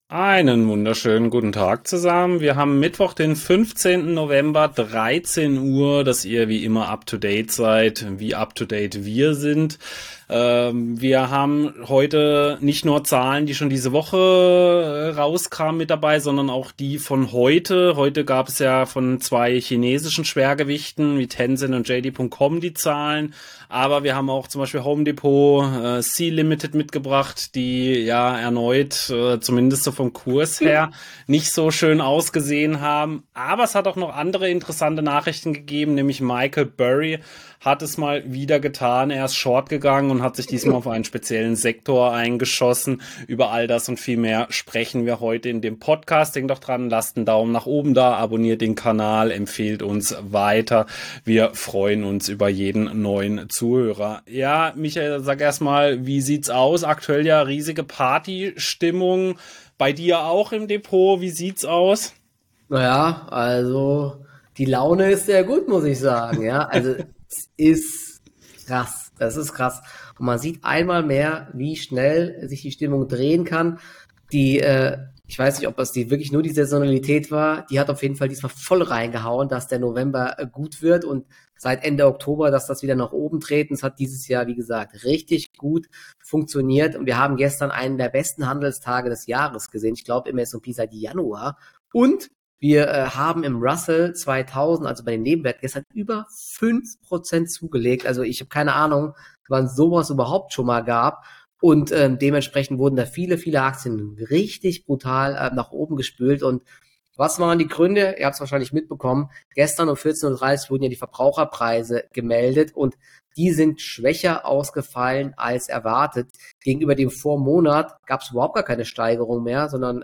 Einen wunderschönen guten Tag zusammen. Wir haben Mittwoch, den 15. November, 13 Uhr, dass ihr wie immer up to date seid, wie up to date wir sind. Wir haben heute nicht nur Zahlen, die schon diese Woche rauskamen mit dabei, sondern auch die von heute. Heute gab es ja von zwei chinesischen Schwergewichten wie Tencent und JD.com die Zahlen. Aber wir haben auch zum Beispiel Home Depot, Sea Limited mitgebracht, die ja erneut, zumindest so vom Kurs her, nicht so schön ausgesehen haben. Aber es hat auch noch andere interessante Nachrichten gegeben, nämlich Michael Burry hat es mal wieder getan. Er ist short gegangen und hat sich diesmal auf einen speziellen Sektor eingeschossen. Über all das und viel mehr sprechen wir heute in dem Podcast. Denkt doch dran, lasst einen Daumen nach oben da, abonniert den Kanal, empfehlt uns weiter. Wir freuen uns über jeden neuen Zuhörer. Ja, Michael, sag erstmal, wie sieht's aus? Aktuell ja riesige Partystimmung. Bei dir auch im Depot. Wie sieht's aus? Naja, also die Laune ist sehr gut, muss ich sagen. Ja, also es ist krass. Das ist krass. Und man sieht einmal mehr, wie schnell sich die Stimmung drehen kann. Die, ich weiß nicht, ob das wirklich nur die Saisonalität war. Die hat auf jeden Fall diesmal voll reingehauen, dass der November gut wird und seit Ende Oktober, dass das wieder nach oben treten. Es hat dieses Jahr, wie gesagt, richtig gut funktioniert. Und wir haben gestern einen der besten Handelstage des Jahres gesehen. Ich glaube im S&P seit Januar. Und wir haben im Russell 2000, also bei den Nebenwerten, gestern über 5% zugelegt. Also ich habe keine Ahnung, wann sowas überhaupt schon mal gab. Und dementsprechend wurden da viele Aktien richtig brutal nach oben gespült. Und was waren die Gründe? Ihr habt es wahrscheinlich mitbekommen. Gestern um 14:30 Uhr wurden ja die Verbraucherpreise gemeldet und die sind schwächer ausgefallen als erwartet. Gegenüber dem Vormonat gab es überhaupt gar keine Steigerung mehr, sondern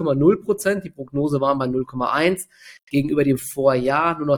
0,0%. Die Prognose waren bei 0,1. Gegenüber dem Vorjahr nur noch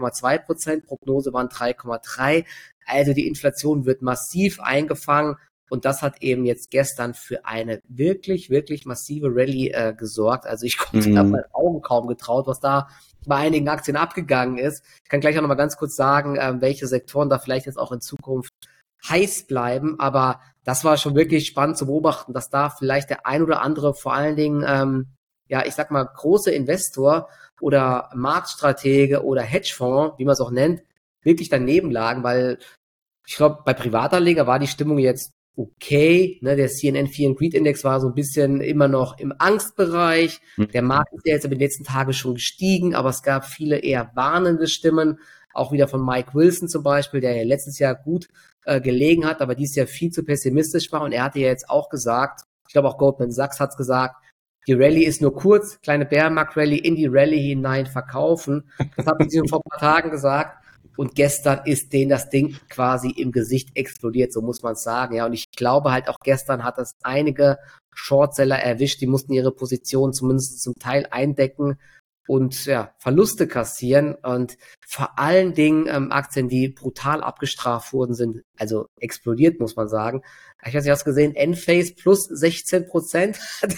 3,2%. Prognose waren 3,3. Also die Inflation wird massiv eingefangen. Und das hat eben jetzt gestern für eine wirklich massive Rallye gesorgt. Also ich konnte da meinen Augen kaum getraut, was da bei einigen Aktien abgegangen ist. Ich kann gleich auch noch mal ganz kurz sagen, welche Sektoren da vielleicht jetzt auch in Zukunft heiß bleiben. Aber das war schon wirklich spannend zu beobachten, dass da vielleicht der ein oder andere, vor allen Dingen, ja, ich sag mal, große Investor oder Marktstratege oder Hedgefonds, wie man es auch nennt, wirklich daneben lagen, weil ich glaube, bei Privatanleger war die Stimmung jetzt okay, ne, der CNN Fear and Greed Index war so ein bisschen immer noch im Angstbereich. Der Markt ist ja jetzt über die letzten Tage schon gestiegen, aber es gab viele eher warnende Stimmen, auch wieder von Mike Wilson zum Beispiel, der ja letztes Jahr gut gelegen hat, aber dieses Jahr viel zu pessimistisch war und er hatte ja jetzt auch gesagt, ich glaube auch Goldman Sachs hat's gesagt, die Rallye ist nur kurz, kleine Bärenmarkt-Rallye in die Rallye hinein verkaufen. Das haben sie vor ein paar Tagen gesagt. Und gestern ist denen das Ding quasi im Gesicht explodiert, so muss man es sagen. Ja, und ich glaube halt auch gestern hat es einige Shortseller erwischt, die mussten ihre Position zumindest zum Teil eindecken und ja, Verluste kassieren. Und vor allen Dingen Aktien, die brutal abgestraft wurden, sind also explodiert, muss man sagen. Ich weiß nicht, hast du gesehen, Enphase plus 16%.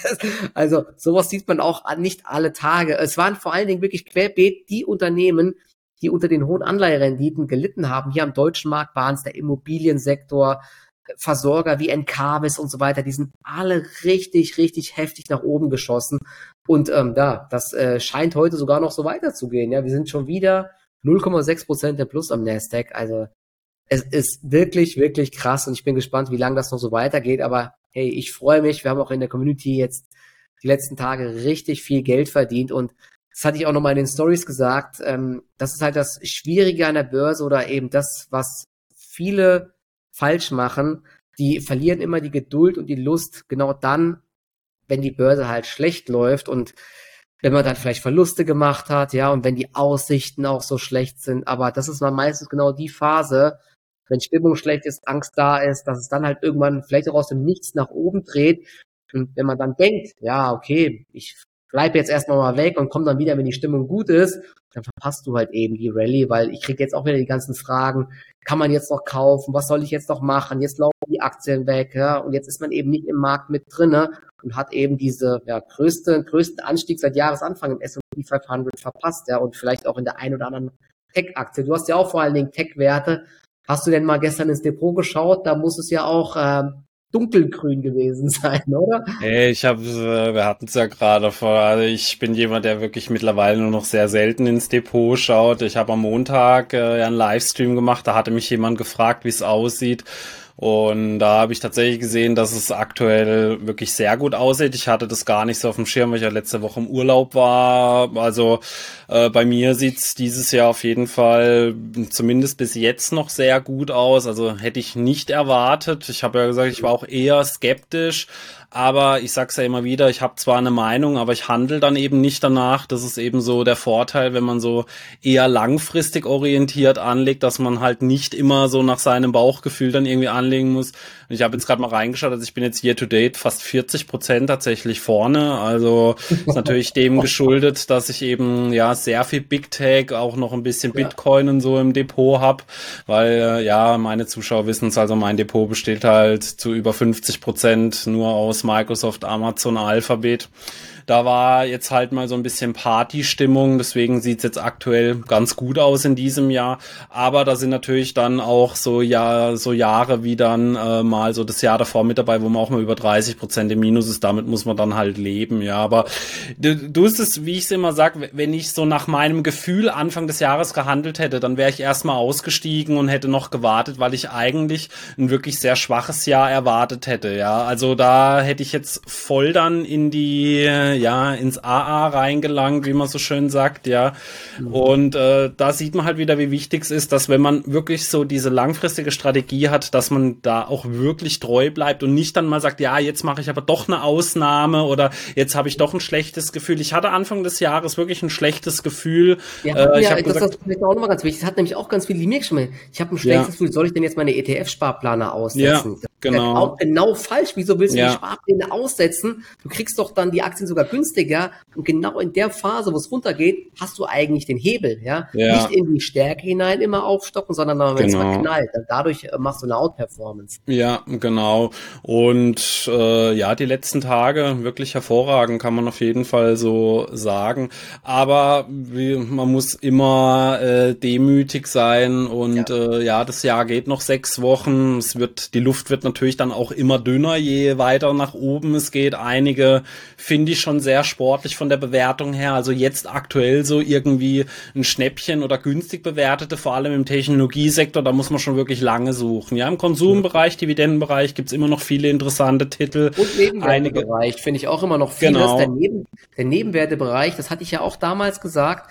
Also sowas sieht man auch nicht alle Tage. Es waren vor allen Dingen wirklich querbeet die Unternehmen, die unter den hohen Anleiherenditen gelitten haben. Hier am deutschen Markt waren es der Immobiliensektor, Versorger wie Encavis und so weiter. Die sind alle richtig heftig nach oben geschossen. Und ja, das scheint heute sogar noch so weiterzugehen. Ja, wir sind schon wieder 0,6% der Plus am Nasdaq. Also es ist wirklich krass und ich bin gespannt, wie lange das noch so weitergeht. Aber hey, ich freue mich. Wir haben auch in der Community jetzt die letzten Tage richtig viel Geld verdient und das hatte ich auch nochmal in den Stories gesagt. Das ist halt das Schwierige an der Börse oder eben das, was viele falsch machen. Die verlieren immer die Geduld und die Lust genau dann, wenn die Börse halt schlecht läuft und wenn man dann vielleicht Verluste gemacht hat, ja, und wenn die Aussichten auch so schlecht sind. Aber das ist mal meistens genau die Phase, wenn Stimmung schlecht ist, Angst da ist, dass es dann halt irgendwann vielleicht auch aus dem Nichts nach oben dreht. Und wenn man dann denkt, ja, okay, ich bleib jetzt erstmal mal weg und komm dann wieder, wenn die Stimmung gut ist, dann verpasst du halt eben die Rallye, weil ich kriege jetzt auch wieder die ganzen Fragen, kann man jetzt noch kaufen, was soll ich jetzt noch machen, jetzt laufen die Aktien weg, ja, und jetzt ist man eben nicht im Markt mit drinne und hat eben diese ja, größten Anstieg seit Jahresanfang im S&P 500 verpasst, ja, und vielleicht auch in der ein oder anderen Tech-Aktie. Du hast ja auch vor allen Dingen Tech-Werte. Hast du denn mal gestern ins Depot geschaut? Da muss es ja auch dunkelgrün gewesen sein, oder? Hey, wir hatten es ja gerade vor, also ich bin jemand, der wirklich mittlerweile nur noch sehr selten ins Depot schaut. Ich habe am Montag ja einen Livestream gemacht, da hatte mich jemand gefragt, wie es aussieht. Und da habe ich tatsächlich gesehen, dass es aktuell wirklich sehr gut aussieht. Ich hatte das gar nicht so auf dem Schirm, weil ich ja letzte Woche im Urlaub war. Also bei mir sieht's dieses Jahr auf jeden Fall zumindest bis jetzt noch sehr gut aus. Also hätte ich nicht erwartet. Ich habe ja gesagt, ich war auch eher skeptisch. Aber ich sag's ja immer wieder, ich habe zwar eine Meinung, aber ich handle dann eben nicht danach. Das ist eben so der Vorteil, wenn man so eher langfristig orientiert anlegt, dass man halt nicht immer so nach seinem Bauchgefühl dann irgendwie anlegen muss. Ich habe jetzt gerade mal reingeschaut, also ich bin jetzt year to date fast 40% tatsächlich vorne. Also ist natürlich dem geschuldet, dass ich eben ja sehr viel Big Tech, auch noch ein bisschen Bitcoin und so im Depot habe, weil ja, meine Zuschauer wissen es, also mein Depot besteht halt zu über 50% nur aus Microsoft, Amazon, Alphabet. Da war jetzt halt mal so ein bisschen Partystimmung, deswegen sieht's jetzt aktuell ganz gut aus in diesem Jahr. Aber da sind natürlich dann auch so Jahre wie dann mal so das Jahr davor mit dabei, wo man auch mal über 30% im Minus ist. Damit muss man dann halt leben, ja. Aber du ist es, wie ich es immer sage, wenn ich so nach meinem Gefühl Anfang des Jahres gehandelt hätte, dann wäre ich erstmal ausgestiegen und hätte noch gewartet, weil ich eigentlich ein wirklich sehr schwaches Jahr erwartet hätte, ja. Also da hätte ich jetzt voll dann in die ins AA reingelangt, wie man so schön sagt, ja. Und da sieht man halt wieder, wie wichtig es ist, dass wenn man wirklich so diese langfristige Strategie hat, dass man da auch wirklich treu bleibt und nicht dann mal sagt, ja, jetzt mache ich aber doch eine Ausnahme oder jetzt habe ich doch ein schlechtes Gefühl. Ich hatte Anfang des Jahres wirklich ein schlechtes Gefühl. Ich habe das ist vielleicht auch nochmal ganz wichtig. Das hat nämlich auch ganz viele, die mir geschrieben haben. Ich habe ein schlechtes Gefühl, soll ich denn jetzt meine ETF-Sparpläne aussetzen? Ja, genau. Das ist auch genau falsch. Wieso willst du die Sparpläne aussetzen? Du kriegst doch dann die Aktien sogar günstiger und genau in der Phase, wo es runtergeht, hast du eigentlich den Hebel, ja? Nicht in die Stärke hinein immer aufstocken, sondern wenn es mal knallt. Dadurch machst du eine Outperformance. Ja, genau. Und die letzten Tage wirklich hervorragend, kann man auf jeden Fall so sagen. Aber man muss immer demütig sein und das Jahr geht noch 6 Wochen. Die Luft wird natürlich dann auch immer dünner, je weiter nach oben es geht. Einige finde ich schon sehr sportlich von der Bewertung her. Also jetzt aktuell so irgendwie ein Schnäppchen oder günstig bewertete, vor allem im Technologiesektor, da muss man schon wirklich lange suchen. Ja, im Konsumbereich, Dividendenbereich gibt's immer noch viele interessante Titel. Und Nebenwertebereich finde ich auch immer noch vieles. Genau. Der Nebenwertebereich, das hatte ich ja auch damals gesagt,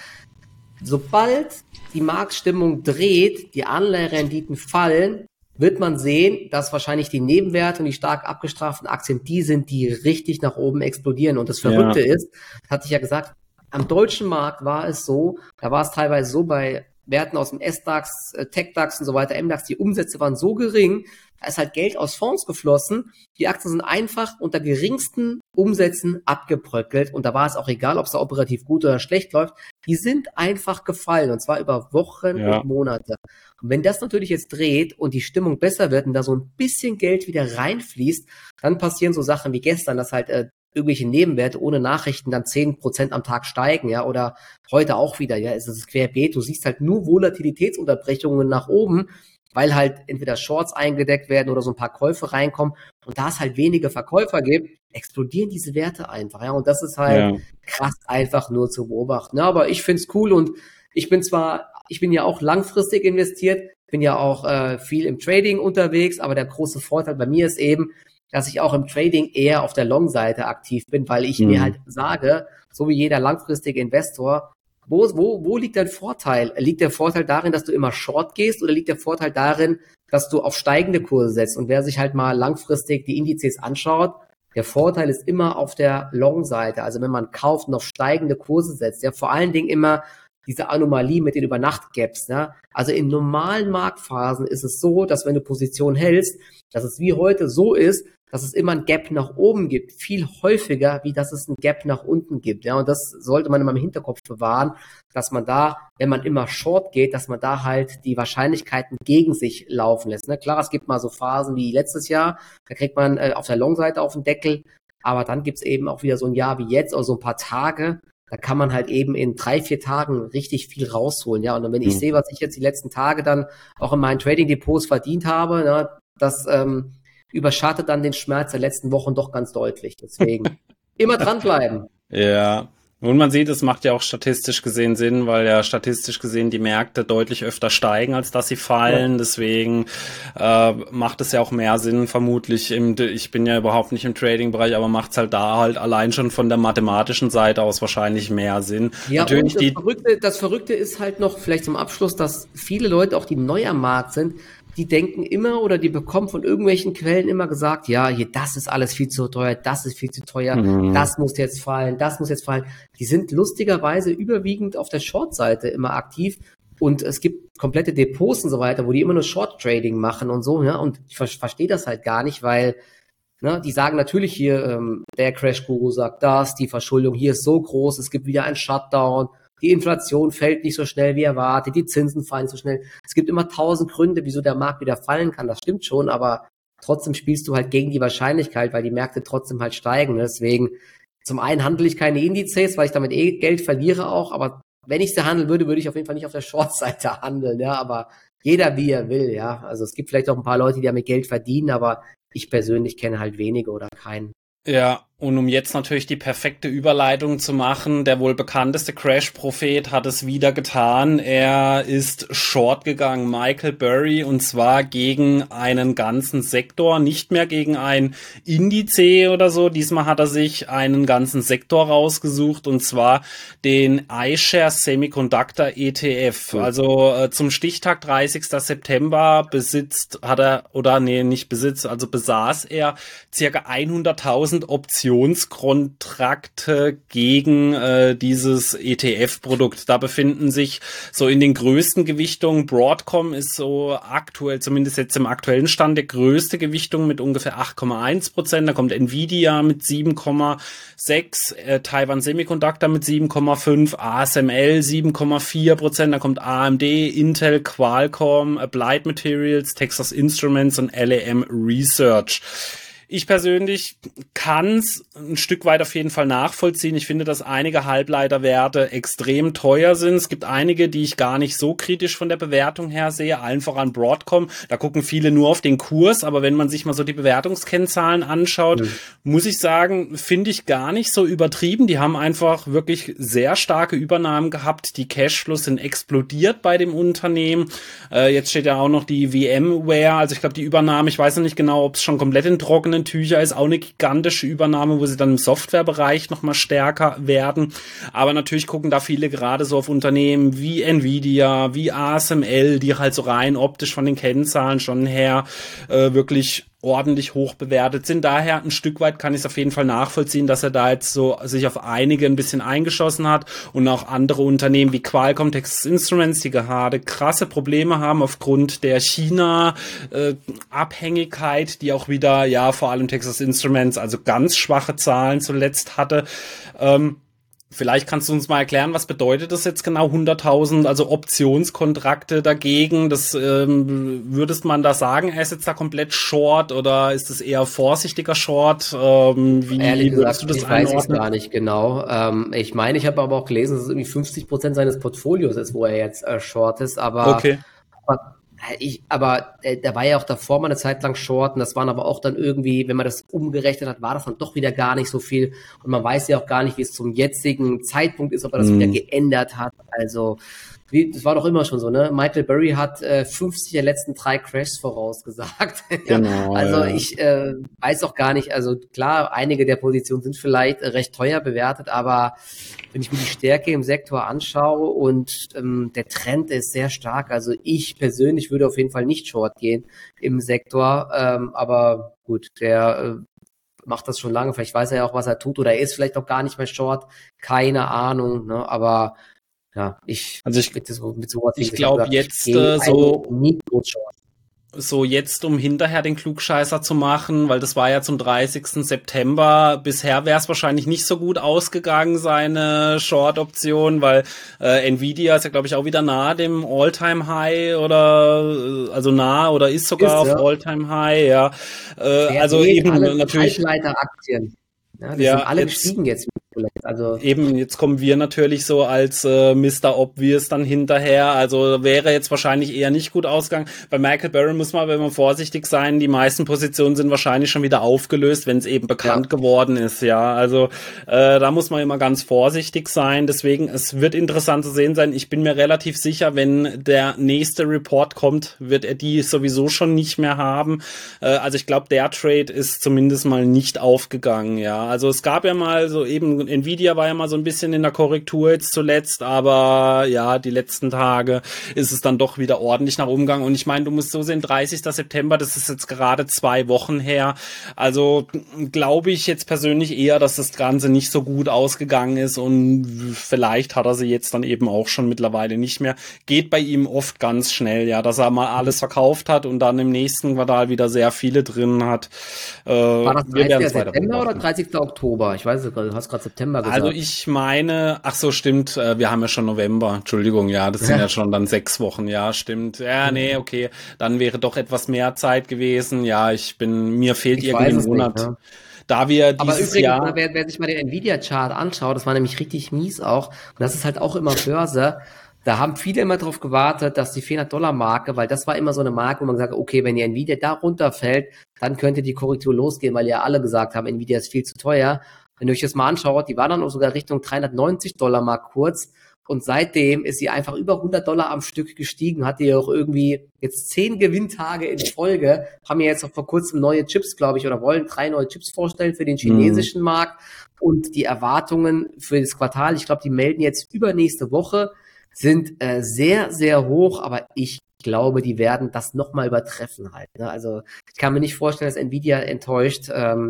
sobald die Marktstimmung dreht, die Anleiherenditen fallen, wird man sehen, dass wahrscheinlich die Nebenwerte und die stark abgestraften Aktien die sind, die richtig nach oben explodieren. Und das Verrückte ist, das hatte ich ja gesagt, am deutschen Markt war es so, da war es teilweise so bei Werten aus dem S-DAX, Tech-DAX und so weiter, M-DAX, die Umsätze waren so gering, da ist halt Geld aus Fonds geflossen, die Aktien sind einfach unter geringsten Umsätzen abgebröckelt und da war es auch egal, ob es da operativ gut oder schlecht läuft, die sind einfach gefallen und zwar über Wochen und Monate. Und wenn das natürlich jetzt dreht und die Stimmung besser wird und da so ein bisschen Geld wieder reinfließt, dann passieren so Sachen wie gestern, dass halt irgendwelche Nebenwerte ohne Nachrichten dann 10% am Tag steigen, ja, oder heute auch wieder, ja, es ist querbeet, du siehst halt nur Volatilitätsunterbrechungen nach oben, weil halt entweder Shorts eingedeckt werden oder so ein paar Käufe reinkommen und da es halt wenige Verkäufer gibt, explodieren diese Werte einfach, ja, und das ist halt krass einfach nur zu beobachten, ja, aber ich find's cool und ich bin ja auch langfristig investiert, bin ja auch viel im Trading unterwegs, aber der große Vorteil bei mir ist eben, dass ich auch im Trading eher auf der Long-Seite aktiv bin, weil ich mir halt sage, so wie jeder langfristige Investor, wo liegt dein Vorteil? Liegt der Vorteil darin, dass du immer Short gehst oder liegt der Vorteil darin, dass du auf steigende Kurse setzt? Und wer sich halt mal langfristig die Indizes anschaut, der Vorteil ist immer auf der Long-Seite. Also wenn man kauft und auf steigende Kurse setzt, ja, vor allen Dingen immer diese Anomalie mit den Übernacht-Gaps, ja. Also in normalen Marktphasen ist es so, dass wenn du Position hältst, dass es wie heute so ist, dass es immer ein Gap nach oben gibt, viel häufiger, wie dass es ein Gap nach unten gibt, ja. Und das sollte man immer im Hinterkopf bewahren, dass man da, wenn man immer Short geht, dass man da halt die Wahrscheinlichkeiten gegen sich laufen lässt, ne. Klar, es gibt mal so Phasen wie letztes Jahr, da kriegt man auf der Long-Seite auf den Deckel, aber dann gibt's eben auch wieder so ein Jahr wie jetzt, oder so ein paar Tage, da kann man halt eben in 3-4 Tagen richtig viel rausholen, ja. Und wenn ich sehe, was ich jetzt die letzten Tage dann auch in meinen Trading-Depots verdient habe, ne, das überschattet dann den Schmerz der letzten Wochen doch ganz deutlich. Deswegen immer dranbleiben. Ja. Und man sieht, es macht ja auch statistisch gesehen Sinn, weil ja statistisch gesehen die Märkte deutlich öfter steigen, als dass sie fallen. Ja. Deswegen macht es ja auch mehr Sinn, vermutlich. Ich bin ja überhaupt nicht im Trading-Bereich, aber macht es halt da halt allein schon von der mathematischen Seite aus wahrscheinlich mehr Sinn. Ja, natürlich und das Verrückte ist halt noch, vielleicht zum Abschluss, dass viele Leute, auch die neu am Markt sind, die denken immer oder die bekommen von irgendwelchen Quellen immer gesagt, ja, hier, das ist alles viel zu teuer, das ist viel zu teuer, das muss jetzt fallen, das muss jetzt fallen. Die sind lustigerweise überwiegend auf der Short-Seite immer aktiv und es gibt komplette Depots und so weiter, wo die immer nur Short-Trading machen und so, ja, und ich verstehe das halt gar nicht, weil die sagen natürlich hier, der Crash-Guru sagt das, die Verschuldung hier ist so groß, es gibt wieder einen Shutdown, die Inflation fällt nicht so schnell wie erwartet, die Zinsen fallen nicht so schnell. Es gibt immer 1000 Gründe, wieso der Markt wieder fallen kann, das stimmt schon, aber trotzdem spielst du halt gegen die Wahrscheinlichkeit, weil die Märkte trotzdem halt steigen. Deswegen, zum einen handle ich keine Indizes, weil ich damit Geld verliere auch, aber wenn ich sie handeln würde, würde ich auf jeden Fall nicht auf der Short-Seite handeln, ja, aber jeder wie er will, ja. Also es gibt vielleicht auch ein paar Leute, die damit Geld verdienen, aber ich persönlich kenne halt wenige oder keinen. Ja, und um jetzt natürlich die perfekte Überleitung zu machen, der wohl bekannteste Crash-Prophet hat es wieder getan. Er ist short gegangen, Michael Burry, und zwar gegen einen ganzen Sektor, nicht mehr gegen ein Indiz oder so. Diesmal hat er sich einen ganzen Sektor rausgesucht, und zwar den iShares Semiconductor ETF. Also zum Stichtag 30. September besaß er circa 100.000 Optionskontrakte gegen dieses ETF-Produkt. Da befinden sich so in den größten Gewichtungen, Broadcom ist so aktuell, zumindest jetzt im aktuellen Stand, der größte Gewichtung mit ungefähr 8,1%. Da kommt Nvidia mit 7,6%, Taiwan Semiconductor mit 7,5%, ASML 7,4%, da kommt AMD, Intel, Qualcomm, Applied Materials, Texas Instruments und LAM Research. Ich persönlich kann es ein Stück weit auf jeden Fall nachvollziehen. Ich finde, dass einige Halbleiterwerte extrem teuer sind. Es gibt einige, die ich gar nicht so kritisch von der Bewertung her sehe, allen voran Broadcom. Da gucken viele nur auf den Kurs, aber wenn man sich mal so die Bewertungskennzahlen anschaut, muss ich sagen, finde ich gar nicht so übertrieben. Die haben einfach wirklich sehr starke Übernahmen gehabt. Die Cashflows sind explodiert bei dem Unternehmen. Jetzt steht ja auch noch die VMware, also ich glaube die Übernahme, ich weiß noch nicht genau, ob es schon komplett in trockenen Tücher ist, auch eine gigantische Übernahme, wo sie dann im Softwarebereich nochmal stärker werden. Aber natürlich gucken da viele gerade so auf Unternehmen wie Nvidia, wie ASML, die halt so rein optisch von den Kennzahlen schon her wirklich ordentlich hoch bewertet sind. Daher ein Stück weit kann ich es auf jeden Fall nachvollziehen, dass er da jetzt so sich auf einige ein bisschen eingeschossen hat und auch andere Unternehmen wie Qualcomm, Texas Instruments, die gerade krasse Probleme haben aufgrund der China-Abhängigkeit, die auch wieder, ja, vor allem Texas Instruments, also ganz schwache Zahlen zuletzt hatte. Vielleicht kannst du uns mal erklären, was bedeutet das jetzt genau, 100.000, also Optionskontrakte dagegen? Das würdest man da sagen, er ist jetzt da komplett short oder ist es eher vorsichtiger Short? Ehrlich gesagt, ich weiß es gar nicht genau. Ich meine, ich habe aber auch gelesen, dass es irgendwie 50% seines Portfolios ist, wo er jetzt short ist, aber okay. Der war ja auch davor mal eine Zeit lang short und das waren aber auch dann irgendwie, wenn man das umgerechnet hat, war das dann doch wieder gar nicht so viel und man weiß ja auch gar nicht, wie es zum jetzigen Zeitpunkt ist, ob er das wieder geändert hat. Also das war doch immer schon so, ne? Michael Burry hat 50 der letzten 3 Crashs vorausgesagt. Genau, also ja. Ich weiß auch gar nicht, also klar, einige der Positionen sind vielleicht recht teuer bewertet, aber wenn ich mir die Stärke im Sektor anschaue und der Trend ist sehr stark, also ich persönlich würde auf jeden Fall nicht short gehen im Sektor, aber gut, der macht das schon lange, vielleicht weiß er ja auch, was er tut oder er ist vielleicht auch gar nicht mehr short, keine Ahnung, ne? Aber ja, ich glaube jetzt so jetzt, um hinterher den Klugscheißer zu machen, weil das war ja zum 30. September. Bisher wäre es wahrscheinlich nicht so gut ausgegangen, seine Short-Option, weil Nvidia ist ja, glaube ich, auch wieder nahe dem All-Time-High oder also nahe oder ist sogar auf All-Time-High, ja. Also eben alle natürlich Halbleiteraktien. Ja, die sind alle gestiegen jetzt. Also eben, jetzt kommen wir natürlich so als Mr. Obvious dann hinterher. Also wäre jetzt wahrscheinlich eher nicht gut ausgegangen. Bei Michael Barron muss man, wenn man vorsichtig sein, die meisten Positionen sind wahrscheinlich schon wieder aufgelöst, wenn es eben bekannt geworden ist. Ja, also da muss man immer ganz vorsichtig sein. Deswegen, es wird interessant zu sehen sein. Ich bin mir relativ sicher, wenn der nächste Report kommt, wird er die sowieso schon nicht mehr haben. Also ich glaube, der Trade ist zumindest mal nicht aufgegangen. Ja, also es gab ja mal so eben, Nvidia war ja mal so ein bisschen in der Korrektur jetzt zuletzt, aber ja, die letzten Tage ist es dann doch wieder ordentlich nach oben gegangen. Und ich meine, du musst so sehen, 30. September, das ist jetzt gerade 2 Wochen her. Also glaube ich jetzt persönlich eher, dass das Ganze nicht so gut ausgegangen ist und vielleicht hat er sie jetzt dann eben auch schon mittlerweile nicht mehr. Geht bei ihm oft ganz schnell, ja, dass er mal alles verkauft hat und dann im nächsten Quartal wieder sehr viele drin hat. war das 30. September oder 30. Oktober? Ich weiß es gerade, du hast gerade September gesagt. Also ich meine, ach so, stimmt, wir haben ja schon November, Entschuldigung, ja, das sind ja schon dann 6 Wochen, ja, stimmt. Ja, nee, okay, dann wäre doch etwas mehr Zeit gewesen. Ja, mir fehlt irgendwie ein Monat. Nicht, ne? Da wir dieses Aber übrigens, Jahr, wer sich mal den Nvidia-Chart anschaut, das war nämlich richtig mies auch, und das ist halt auch immer Börse, da haben viele immer darauf gewartet, dass die $400-Marke, weil das war immer so eine Marke, wo man gesagt hat, okay, wenn die Nvidia da runterfällt, dann könnte die Korrektur losgehen, weil ja alle gesagt haben, Nvidia ist viel zu teuer. Wenn ihr euch das mal anschaut, die war dann auch sogar Richtung $390 kurz und seitdem ist sie einfach über $100 am Stück gestiegen, hat die auch irgendwie jetzt 10 Gewinntage in Folge, haben ja jetzt auch vor kurzem neue Chips, glaube ich, oder wollen 3 neue Chips vorstellen für den chinesischen Markt und die Erwartungen für das Quartal, ich glaube, die melden jetzt übernächste Woche, sind sehr, sehr hoch, aber ich glaube, die werden das nochmal übertreffen halt. Ne? Also ich kann mir nicht vorstellen, dass Nvidia enttäuscht,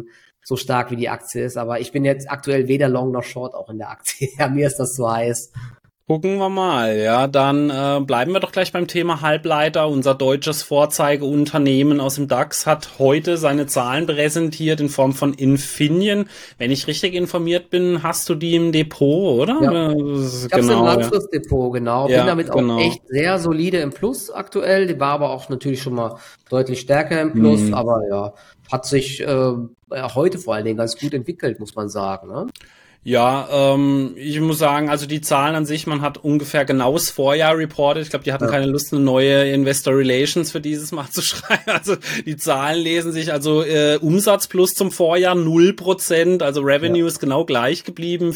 so stark wie die Aktie ist, aber ich bin jetzt aktuell weder Long noch Short auch in der Aktie. Ja, mir ist das so heiß. Gucken wir mal, ja, dann bleiben wir doch gleich beim Thema Halbleiter. Unser deutsches Vorzeigeunternehmen aus dem DAX hat heute seine Zahlen präsentiert in Form von Infineon. Wenn ich richtig informiert bin, hast du die im Depot, oder? Ja. Ich habe im Langfristdepot, genau. Bin damit auch echt sehr solide im Plus aktuell. Die war aber auch natürlich schon mal deutlich stärker im Plus, aber ja, hat sich heute vor allen Dingen ganz gut entwickelt, muss man sagen, ne? Ja, ich muss sagen, also die Zahlen an sich, man hat ungefähr genau das Vorjahr reported. Ich glaube, die hatten keine Lust, eine neue Investor Relations für dieses Mal zu schreiben. Also die Zahlen lesen sich, also Umsatz plus zum Vorjahr 0%, also Revenue ist genau gleich geblieben,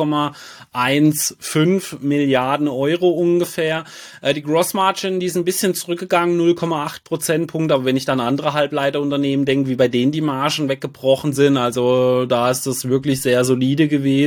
4,15 Milliarden Euro ungefähr. Die Gross Margin, die ist ein bisschen zurückgegangen, 0,8 Prozentpunkte, aber wenn ich dann andere Halbleiterunternehmen denke, wie bei denen die Margen weggebrochen sind, also da ist das wirklich sehr solide gewesen.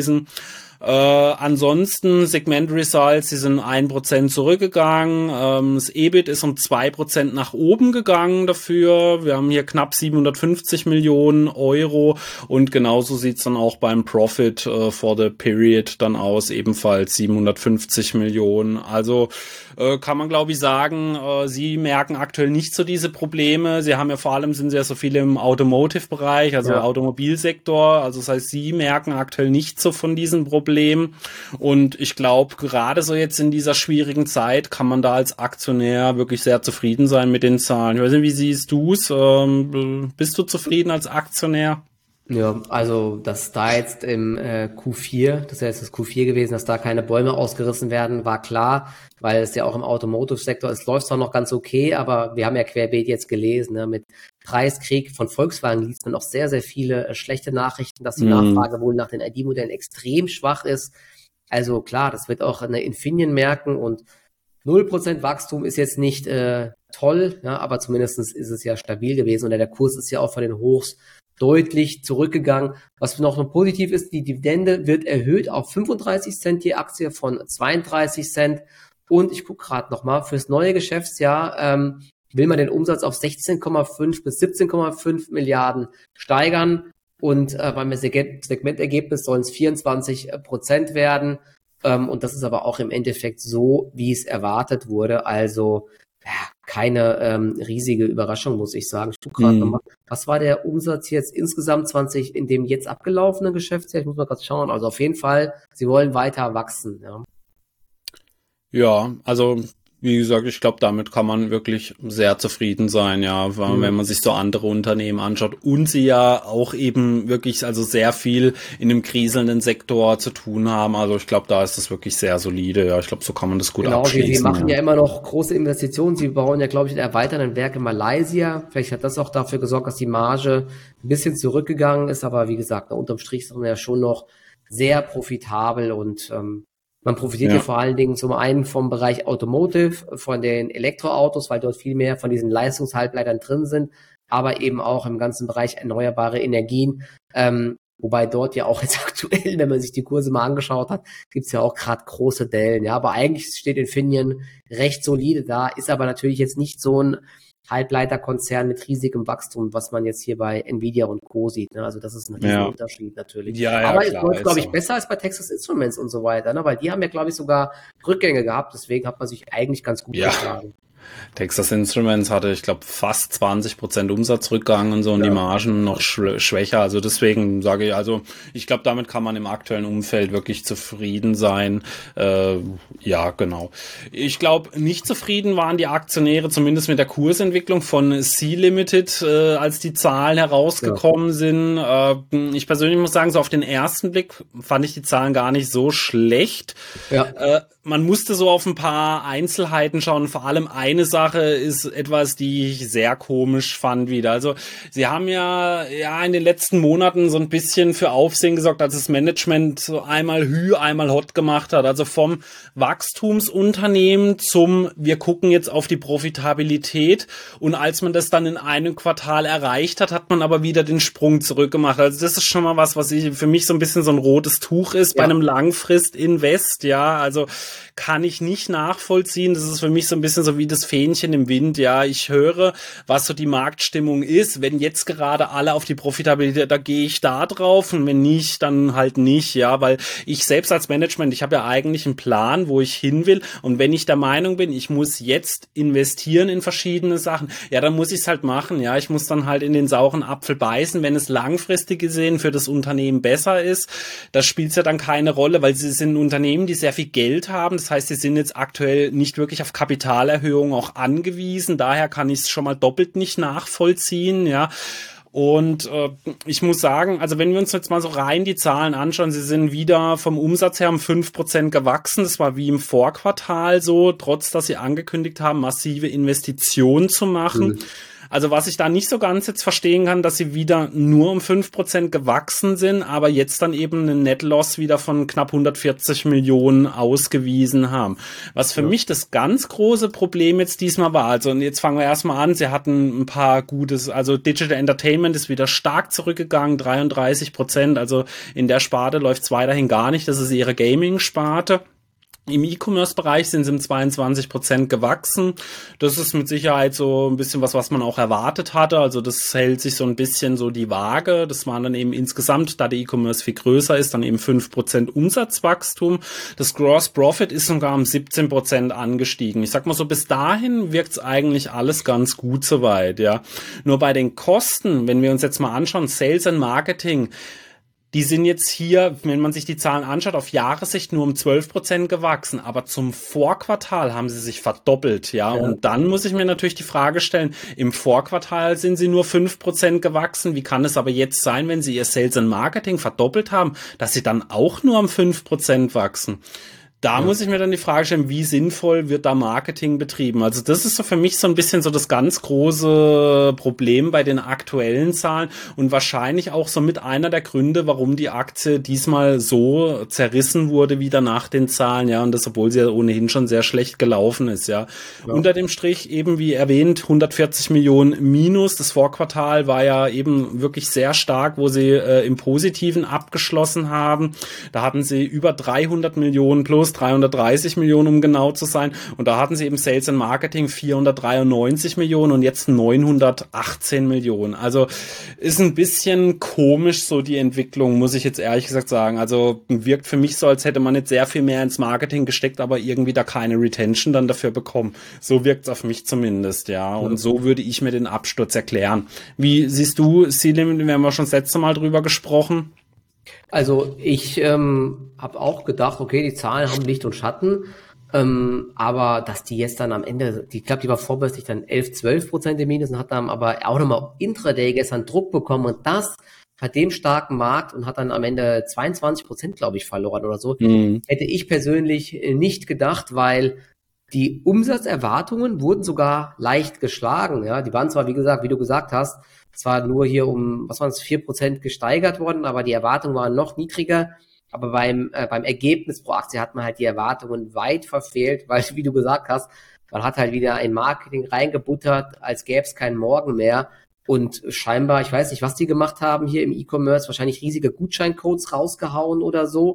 Ansonsten Segment Results, die sind 1% zurückgegangen. Das EBIT ist um 2% nach oben gegangen dafür. Wir haben hier knapp 750 Millionen Euro und genauso sieht's dann auch beim Profit for the Period dann aus, ebenfalls 750 Millionen. Also kann man, glaube ich, sagen, sie merken aktuell nicht so diese Probleme. Sie haben ja vor allem, sind sie ja so viele im Automotive-Bereich, also Automobilsektor. Also das heißt, sie merken aktuell nicht so von diesen Problemen. Und ich glaube, gerade so jetzt in dieser schwierigen Zeit kann man da als Aktionär wirklich sehr zufrieden sein mit den Zahlen. Ich weiß nicht, wie siehst du's? Bist du zufrieden als Aktionär? Ja, also dass da jetzt im Q4, das ist ja jetzt das Q4 gewesen, dass da keine Bäume ausgerissen werden, war klar, weil es ja auch im Automotive-Sektor, es läuft zwar noch ganz okay, aber wir haben ja querbeet jetzt gelesen, ne, mit Preiskrieg von Volkswagen liest man auch sehr, sehr viele schlechte Nachrichten, dass die Nachfrage wohl nach den ID-Modellen extrem schwach ist. Also klar, das wird auch eine Infineon merken und 0% Wachstum ist jetzt nicht toll, ja, aber zumindest ist es ja stabil gewesen und der Kurs ist ja auch von den Hochs deutlich zurückgegangen. Was noch positiv ist, die Dividende wird erhöht auf 35 Cent die Aktie von 32 Cent. Und ich gucke gerade nochmal, fürs neue Geschäftsjahr will man den Umsatz auf 16,5 bis 17,5 Milliarden steigern. Und beim Segmentergebnis sollen es 24% werden. Und das ist aber auch im Endeffekt so, wie es erwartet wurde. Also keine riesige Überraschung, muss ich sagen. Ich gucke gerade nochmal, was war der Umsatz jetzt insgesamt in dem jetzt abgelaufenen Geschäftsjahr? Ich muss mal gerade schauen. Also auf jeden Fall, sie wollen weiter wachsen. Ja, also wie gesagt, ich glaube, damit kann man wirklich sehr zufrieden sein, ja, weil wenn man sich so andere Unternehmen anschaut und sie ja auch eben wirklich also sehr viel in dem kriselnden Sektor zu tun haben. Also ich glaube, da ist das wirklich sehr solide, ja. Ich glaube, so kann man das gut Genau, abschließen. sie machen ja ja immer noch große Investitionen. Sie bauen ja, glaube ich, ein erweitertes Werk in Malaysia. Vielleicht hat das auch dafür gesorgt, dass die Marge ein bisschen zurückgegangen ist. Aber wie gesagt, unterm Strich sind wir ja schon noch sehr profitabel und man profitiert ja vor allen Dingen zum einen vom Bereich Automotive, von den Elektroautos, weil dort viel mehr von diesen Leistungshalbleitern drin sind, aber eben auch im ganzen Bereich erneuerbare Energien. Wobei dort ja auch jetzt aktuell, wenn man sich die Kurse mal angeschaut hat, gibt's ja auch gerade große Dellen. Ja, aber eigentlich steht Infineon recht solide da, ist aber natürlich jetzt nicht so ein Halbleiterkonzern mit riesigem Wachstum, was man jetzt hier bei Nvidia und Co. sieht. Ne? Also das ist ein riesen Unterschied natürlich. Ja, aber klar, es läuft, glaube ich, besser als bei Texas Instruments und so weiter, ne? Weil die haben ja, glaube ich, sogar Rückgänge gehabt. Deswegen hat man sich eigentlich ganz gut geschlagen. Texas Instruments hatte, ich glaube, fast 20% Umsatzrückgang und so und die Margen noch schwächer. Also deswegen sage ich, also ich glaube, damit kann man im aktuellen Umfeld wirklich zufrieden sein. Ja, genau. Ich glaube, nicht zufrieden waren die Aktionäre zumindest mit der Kursentwicklung von Sea Limited, als die Zahlen herausgekommen sind. Ich persönlich muss sagen, so auf den ersten Blick fand ich die Zahlen gar nicht so schlecht. Man musste so auf ein paar Einzelheiten schauen. Vor allem eine Sache ist etwas, die ich sehr komisch fand wieder. Also sie haben ja in den letzten Monaten so ein bisschen für Aufsehen gesorgt, als das Management so einmal einmal hot gemacht hat. Also vom Wachstumsunternehmen zum wir gucken jetzt auf die Profitabilität. Und als man das dann in einem Quartal erreicht hat, hat man aber wieder den Sprung zurückgemacht. Also das ist schon mal was für mich so ein bisschen so ein rotes Tuch ist bei einem Langfrist-Invest. Ja, also kann ich nicht nachvollziehen. Das ist für mich so ein bisschen so wie das Fähnchen im Wind. Ja, ich höre, was so die Marktstimmung ist. Wenn jetzt gerade alle auf die Profitabilität, da gehe ich da drauf und wenn nicht, dann halt nicht. Ja, weil ich selbst als Management, ich habe ja eigentlich einen Plan, wo ich hin will und wenn ich der Meinung bin, ich muss jetzt investieren in verschiedene Sachen, ja, dann muss ich es halt machen. Ja, ich muss dann halt in den sauren Apfel beißen, wenn es langfristig gesehen für das Unternehmen besser ist. Das spielt ja dann keine Rolle, weil sie sind Unternehmen, die sehr viel Geld haben. Das heißt, sie sind jetzt aktuell nicht wirklich auf Kapitalerhöhung auch angewiesen. Daher kann ich es schon mal doppelt nicht nachvollziehen, ja. Und ich muss sagen, also wenn wir uns jetzt mal so rein die Zahlen anschauen, sie sind wieder vom Umsatz her um 5% gewachsen. Das war wie im Vorquartal so, trotz dass sie angekündigt haben, massive Investitionen zu machen. Also was ich da nicht so ganz jetzt verstehen kann, dass sie wieder nur um 5% gewachsen sind, aber jetzt dann eben einen Net Loss wieder von knapp 140 Millionen ausgewiesen haben. Was für mich das ganz große Problem jetzt diesmal war, also und jetzt fangen wir erstmal an, sie hatten ein paar gutes, also Digital Entertainment ist wieder stark zurückgegangen, 33%, also in der Sparte läuft es weiterhin gar nicht, das ist ihre Gaming-Sparte. Im E-Commerce-Bereich sind sie um 22% gewachsen. Das ist mit Sicherheit so ein bisschen was man auch erwartet hatte. Also das hält sich so ein bisschen so die Waage. Das waren dann eben insgesamt, da der E-Commerce viel größer ist, dann eben 5% Umsatzwachstum. Das Gross Profit ist sogar um 17% angestiegen. Ich sag mal so, bis dahin wirkt's eigentlich alles ganz gut soweit, ja. Nur bei den Kosten, wenn wir uns jetzt mal anschauen, Sales and Marketing, die sind jetzt hier, wenn man sich die Zahlen anschaut, auf Jahressicht nur um 12% gewachsen, aber zum Vorquartal haben sie sich verdoppelt, ja. Und dann muss ich mir natürlich die Frage stellen, im Vorquartal sind sie nur 5% gewachsen, wie kann es aber jetzt sein, wenn sie ihr Sales and Marketing verdoppelt haben, dass sie dann auch nur um 5% wachsen? Da muss ich mir dann die Frage stellen, wie sinnvoll wird da Marketing betrieben? Also das ist so für mich so ein bisschen so das ganz große Problem bei den aktuellen Zahlen und wahrscheinlich auch so mit einer der Gründe, warum die Aktie diesmal so zerrissen wurde wieder nach den Zahlen, ja, und das, obwohl sie ja ohnehin schon sehr schlecht gelaufen ist, ja. Unter dem Strich eben, wie erwähnt, 140 Millionen Minus. Das Vorquartal war ja eben wirklich sehr stark, wo sie im Positiven abgeschlossen haben. Da hatten sie über 300 Millionen plus 330 Millionen, um genau zu sein. Und da hatten sie eben Sales and Marketing 493 Millionen und jetzt 918 Millionen. Also ist ein bisschen komisch so die Entwicklung, muss ich jetzt ehrlich gesagt sagen. Also wirkt für mich so, als hätte man jetzt sehr viel mehr ins Marketing gesteckt, aber irgendwie da keine Retention dann dafür bekommen. So wirkt es auf mich zumindest, ja. Und so würde ich mir den Absturz erklären. Wie siehst du, Selim, wir haben ja schon das letzte Mal drüber gesprochen. Also ich habe auch gedacht, okay, die Zahlen haben Licht und Schatten. Aber dass die jetzt dann am Ende, ich glaube, die war vorbörslich dann 11-12% im Minus und hat dann aber auch nochmal intraday gestern Druck bekommen und das bei dem starken Markt und hat dann am Ende 22%, glaube ich, verloren oder so. Hätte ich persönlich nicht gedacht, weil die Umsatzerwartungen wurden sogar leicht geschlagen. Ja, die waren zwar, wie gesagt, wie du gesagt hast, zwar nur hier um, was waren es, 4% gesteigert worden, aber die Erwartungen waren noch niedriger. Aber beim Ergebnis pro Aktie hat man halt die Erwartungen weit verfehlt, weil, wie du gesagt hast, man hat halt wieder ein Marketing reingebuttert, als gäbe es keinen Morgen mehr. Und scheinbar, ich weiß nicht, was die gemacht haben hier im E-Commerce, wahrscheinlich riesige Gutscheincodes rausgehauen oder so.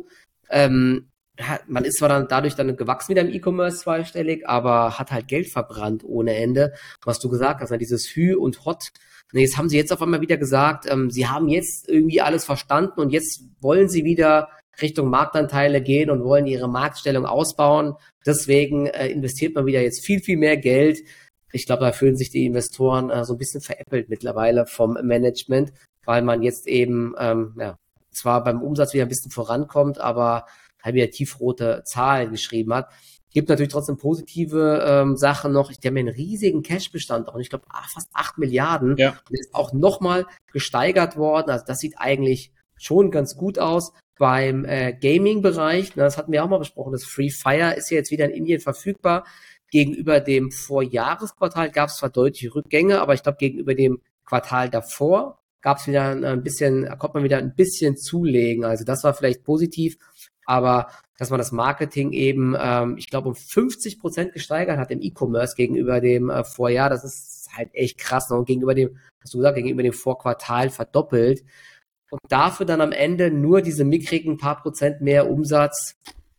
Man ist zwar dann dadurch dann gewachsen wieder im E-Commerce zweistellig, aber hat halt Geld verbrannt ohne Ende. Was du gesagt hast, dieses Hü und Hot. Jetzt haben sie jetzt auf einmal wieder gesagt, sie haben jetzt irgendwie alles verstanden und jetzt wollen sie wieder Richtung Marktanteile gehen und wollen ihre Marktstellung ausbauen. Deswegen investiert man wieder jetzt viel, viel mehr Geld. Ich glaube, da fühlen sich die Investoren so ein bisschen veräppelt mittlerweile vom Management, weil man jetzt eben zwar beim Umsatz wieder ein bisschen vorankommt, aber halt wieder tiefrote Zahlen geschrieben hat. Gibt natürlich trotzdem positive Sachen noch. Die haben ja einen riesigen Cashbestand auch. Ich glaube, fast 8 Milliarden. Ja. Und ist auch nochmal gesteigert worden. Also das sieht eigentlich schon ganz gut aus. Beim Gaming-Bereich, das hatten wir auch mal besprochen, das Free Fire ist ja jetzt wieder in Indien verfügbar. Gegenüber dem Vorjahresquartal gab es zwar deutliche Rückgänge, aber ich glaube, gegenüber dem Quartal davor gab es wieder konnte man wieder ein bisschen zulegen. Also das war vielleicht positiv, aber dass man das Marketing eben, ich glaube, um 50% gesteigert hat im E-Commerce gegenüber dem Vorjahr, das ist halt echt krass. Und gegenüber dem, hast du gesagt, gegenüber dem Vorquartal verdoppelt. Und dafür dann am Ende nur diese mickrigen paar Prozent mehr Umsatz.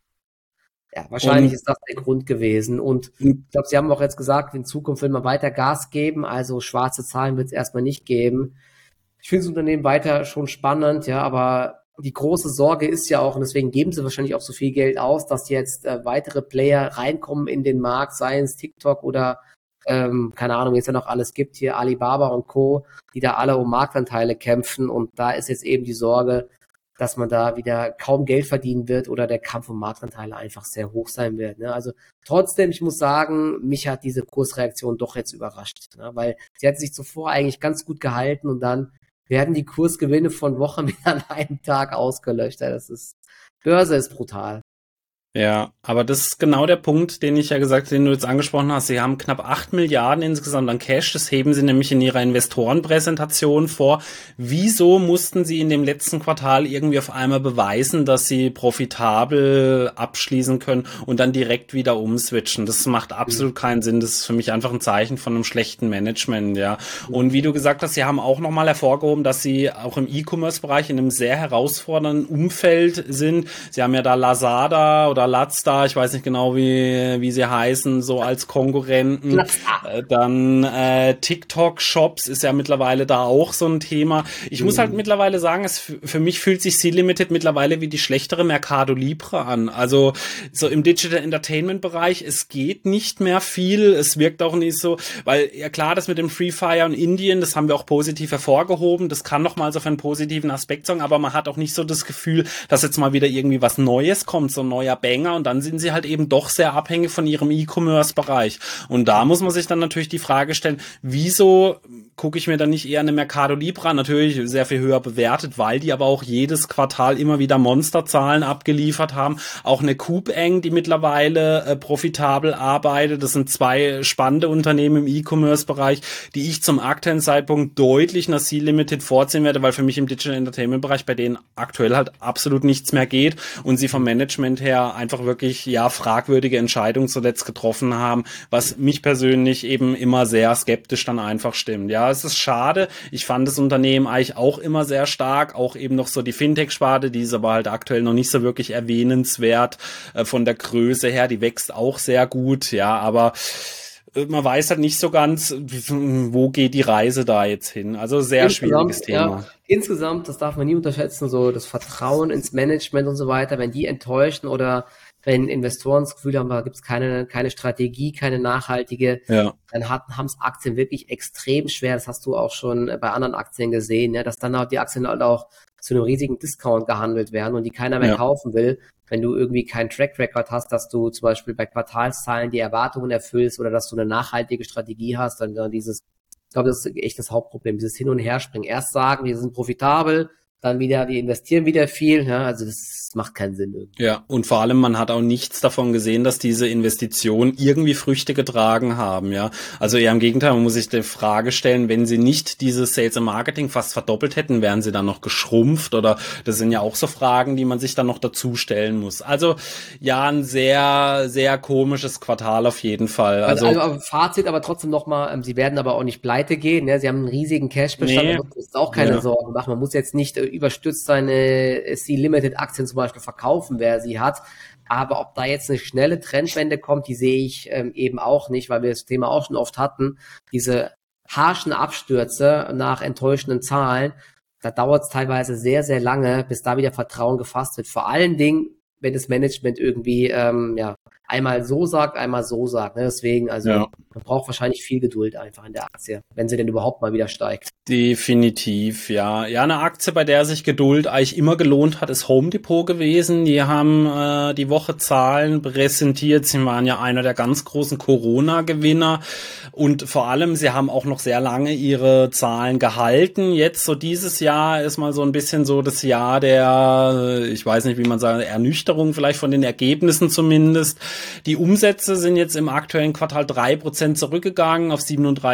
Ja, wahrscheinlich ist das der Grund gewesen. Und ich glaube, sie haben auch jetzt gesagt, in Zukunft will man weiter Gas geben. Also schwarze Zahlen wird es erstmal nicht geben. Ich finde das Unternehmen weiter schon spannend, ja, aber die große Sorge ist ja auch, und deswegen geben sie wahrscheinlich auch so viel Geld aus, dass jetzt weitere Player reinkommen in den Markt, sei es TikTok oder keine Ahnung, jetzt ja noch alles gibt, hier Alibaba und Co., die da alle um Marktanteile kämpfen und da ist jetzt eben die Sorge, dass man da wieder kaum Geld verdienen wird oder der Kampf um Marktanteile einfach sehr hoch sein wird. Ne? Also trotzdem, ich muss sagen, mich hat diese Kursreaktion doch jetzt überrascht, ne? Weil sie hat sich zuvor eigentlich ganz gut gehalten und dann werden die Kursgewinne von Wochen mit an einem Tag ausgelöscht. Ja, Börse ist brutal. Ja, aber das ist genau der Punkt, den ich ja gesagt, den du jetzt angesprochen hast. Sie haben knapp 8 Milliarden insgesamt an Cash. Das heben sie nämlich in ihrer Investorenpräsentation vor. Wieso mussten sie in dem letzten Quartal irgendwie auf einmal beweisen, dass sie profitabel abschließen können und dann direkt wieder umswitchen? Das macht absolut keinen Sinn. Das ist für mich einfach ein Zeichen von einem schlechten Management, ja. Und wie du gesagt hast, sie haben auch nochmal hervorgehoben, dass sie auch im E-Commerce-Bereich in einem sehr herausfordernden Umfeld sind. Sie haben ja da Lazada oder Lazda, ich weiß nicht genau, wie sie heißen, so als Konkurrenten. Dann TikTok-Shops ist ja mittlerweile da auch so ein Thema. Ich muss halt mittlerweile sagen, für mich fühlt sich C-Limited mittlerweile wie die schlechtere Mercado Libre an. Also so im Digital Entertainment-Bereich, es geht nicht mehr viel, es wirkt auch nicht so, weil ja klar, das mit dem Free Fire und Indien, das haben wir auch positiv hervorgehoben, das kann nochmal so für einen positiven Aspekt sagen, aber man hat auch nicht so das Gefühl, dass jetzt mal wieder irgendwie was Neues kommt, so ein neuer Banger, und dann sind sie halt eben doch sehr abhängig von ihrem E-Commerce-Bereich. Und da muss man sich dann natürlich die Frage stellen, wieso gucke ich mir dann nicht eher eine Mercado Libre an, natürlich sehr viel höher bewertet, weil die aber auch jedes Quartal immer wieder Monsterzahlen abgeliefert haben. Auch eine Coupang, die mittlerweile profitabel arbeitet. Das sind zwei spannende Unternehmen im E-Commerce-Bereich, die ich zum aktuellen Zeitpunkt deutlich nach C-Limited vorziehen werde, weil für mich im Digital Entertainment-Bereich bei denen aktuell halt absolut nichts mehr geht und sie vom Management her einfach wirklich, ja, fragwürdige Entscheidungen zuletzt getroffen haben, was mich persönlich eben immer sehr skeptisch dann einfach stimmt. Ja, es ist schade. Ich fand das Unternehmen eigentlich auch immer sehr stark, auch eben noch so die Fintech-Sparte, die ist aber halt aktuell noch nicht so wirklich erwähnenswert von der Größe her, die wächst auch sehr gut, ja, aber man weiß halt nicht so ganz, wo geht die Reise da jetzt hin. Also sehr schwieriges Thema. Ja, insgesamt, das darf man nie unterschätzen, so das Vertrauen ins Management und so weiter, wenn die enttäuschen oder wenn Investoren das Gefühl haben, da gibt es keine Strategie, keine nachhaltige, dann haben es Aktien wirklich extrem schwer. Das hast du auch schon bei anderen Aktien gesehen, ja, dass dann auch die Aktien halt auch zu einem riesigen Discount gehandelt werden und die keiner mehr kaufen will, wenn du irgendwie keinen Track Record hast, dass du zum Beispiel bei Quartalszahlen die Erwartungen erfüllst oder dass du eine nachhaltige Strategie hast, dann dieses, ich glaube, das ist echt das Hauptproblem, dieses Hin- und Herspringen. Erst sagen, wir sind profitabel, dann wieder, wir investieren wieder viel, ja, also das macht keinen Sinn irgendwie. Ja, und vor allem, man hat auch nichts davon gesehen, dass diese Investitionen irgendwie Früchte getragen haben, ja. Also eher im Gegenteil, man muss sich die Frage stellen, wenn sie nicht dieses Sales und Marketing fast verdoppelt hätten, wären sie dann noch geschrumpft oder das sind ja auch so Fragen, die man sich dann noch dazu stellen muss. Also ja, ein sehr, sehr komisches Quartal auf jeden Fall. Also Fazit, aber trotzdem nochmal, sie werden aber auch nicht pleite gehen, ne? Sie haben einen riesigen Cashbestand, da muss man auch keine Sorgen machen. Man muss jetzt nicht überstürzt seine C-Limited-Aktien zum Beispiel verkaufen, wer sie hat. Aber ob da jetzt eine schnelle Trendwende kommt, die sehe ich eben auch nicht, weil wir das Thema auch schon oft hatten. Diese harschen Abstürze nach enttäuschenden Zahlen, da dauert es teilweise sehr, sehr lange, bis da wieder Vertrauen gefasst wird. Vor allen Dingen, wenn das Management irgendwie einmal so sagt, einmal so sagt. Ne? Deswegen, also man braucht wahrscheinlich viel Geduld einfach in der Aktie, wenn sie denn überhaupt mal wieder steigt. Definitiv, ja. Ja, eine Aktie, bei der sich Geduld eigentlich immer gelohnt hat, ist Home Depot gewesen. Die haben die Woche Zahlen präsentiert. Sie waren ja einer der ganz großen Corona-Gewinner. Und vor allem, sie haben auch noch sehr lange ihre Zahlen gehalten. Jetzt so dieses Jahr ist mal so ein bisschen so das Jahr der, ich weiß nicht, wie man sagt, Ernüchterung vielleicht von den Ergebnissen zumindest. Die Umsätze sind jetzt im aktuellen Quartal 3% zurückgegangen auf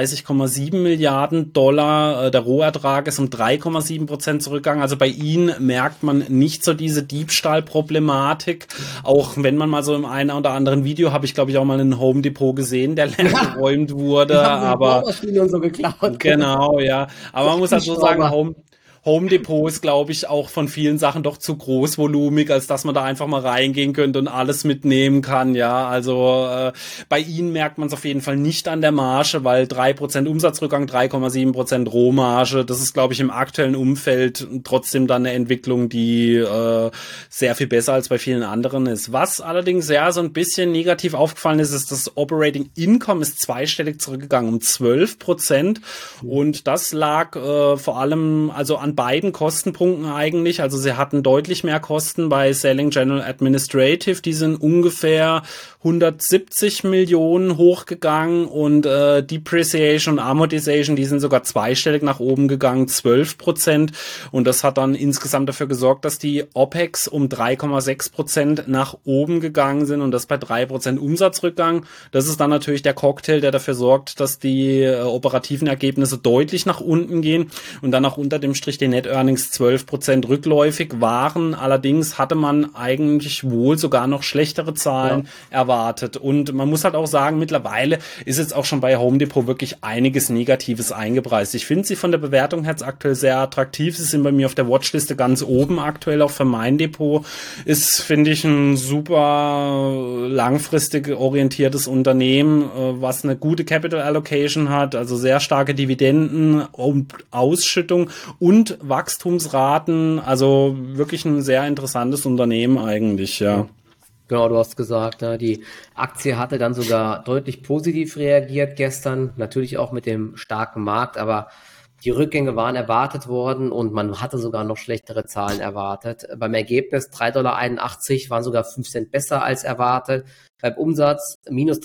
37,7 Milliarden Dollar. Der Rohertrag ist um 3,7% zurückgegangen. Also bei ihnen merkt man nicht so diese Diebstahlproblematik. Auch wenn man mal so im einen oder anderen Video, habe ich glaube ich auch mal in Home Depot gesehen, der leer geräumt wurde. Aber und so geklaut. Genau, ja. Aber man muss halt so sagen, Home Depot ist, glaube ich, auch von vielen Sachen doch zu großvolumig, als dass man da einfach mal reingehen könnte und alles mitnehmen kann, ja. Also bei ihnen merkt man es auf jeden Fall nicht an der Marge, weil 3% Umsatzrückgang, 3,7% Rohmarge, das ist, glaube ich, im aktuellen Umfeld trotzdem dann eine Entwicklung, die sehr viel besser als bei vielen anderen ist. Was allerdings ja so ein bisschen negativ aufgefallen ist, ist, das Operating Income ist zweistellig zurückgegangen, um 12%. Und das lag vor allem also an beiden Kostenpunkten eigentlich. Also sie hatten deutlich mehr Kosten bei Selling General Administrative. Die sind ungefähr 170 Millionen hochgegangen und Depreciation und Amortization, die sind sogar zweistellig nach oben gegangen, 12%. Und das hat dann insgesamt dafür gesorgt, dass die OPEX um 3,6% nach oben gegangen sind und das bei 3% Umsatzrückgang. Das ist dann natürlich der Cocktail, der dafür sorgt, dass die operativen Ergebnisse deutlich nach unten gehen und dann auch unter dem Strich die Net Earnings 12% rückläufig waren. Allerdings hatte man eigentlich wohl sogar noch schlechtere Zahlen erwartet. Und man muss halt auch sagen, mittlerweile ist jetzt auch schon bei Home Depot wirklich einiges Negatives eingepreist. Ich finde sie von der Bewertung her jetzt aktuell sehr attraktiv. Sie sind bei mir auf der Watchliste ganz oben aktuell, auch für mein Depot. Ist, finde ich, ein super langfristig orientiertes Unternehmen, was eine gute Capital Allocation hat, also sehr starke Dividenden und Ausschüttung und Wachstumsraten. Also wirklich ein sehr interessantes Unternehmen eigentlich, ja. Genau, du hast gesagt, die Aktie hatte dann sogar deutlich positiv reagiert gestern, natürlich auch mit dem starken Markt, aber die Rückgänge waren erwartet worden und man hatte sogar noch schlechtere Zahlen erwartet. Beim Ergebnis 3,81 $ waren sogar 5 Cent besser als erwartet. Beim Umsatz minus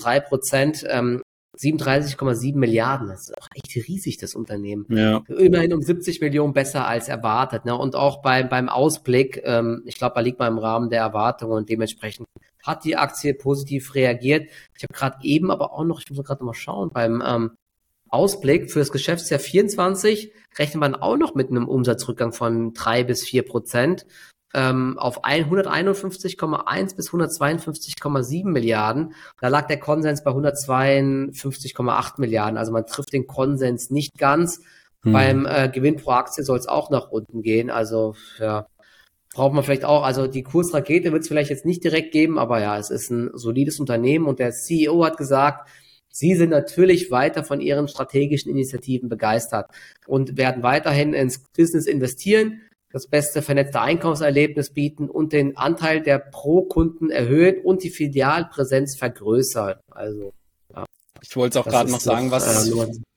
3%, 37,7 Milliarden. Das ist auch echt riesig, das Unternehmen. Ja. Immerhin um 70 Millionen besser als erwartet. Ne? Und auch beim Ausblick, ich glaube, da liegt man im Rahmen der Erwartungen und dementsprechend hat die Aktie positiv reagiert. Ich habe gerade eben aber auch noch, ich muss gerade noch mal schauen, beim Ausblick für das Geschäftsjahr 24 rechnet man auch noch mit einem Umsatzrückgang von 3-4%. Auf 151,1 bis 152,7 Milliarden. Da lag der Konsens bei 152,8 Milliarden. Also man trifft den Konsens nicht ganz. Beim Gewinn pro Aktie soll es auch nach unten gehen. Also ja, braucht man vielleicht auch, also die Kursrakete wird es vielleicht jetzt nicht direkt geben, aber ja, es ist ein solides Unternehmen und der CEO hat gesagt, sie sind natürlich weiter von ihren strategischen Initiativen begeistert und werden weiterhin ins Business investieren, das beste vernetzte Einkaufserlebnis bieten und den Anteil der Pro-Kunden erhöhen und die Filialpräsenz vergrößern. Also, ja. Ich wollte es auch gerade noch sagen, was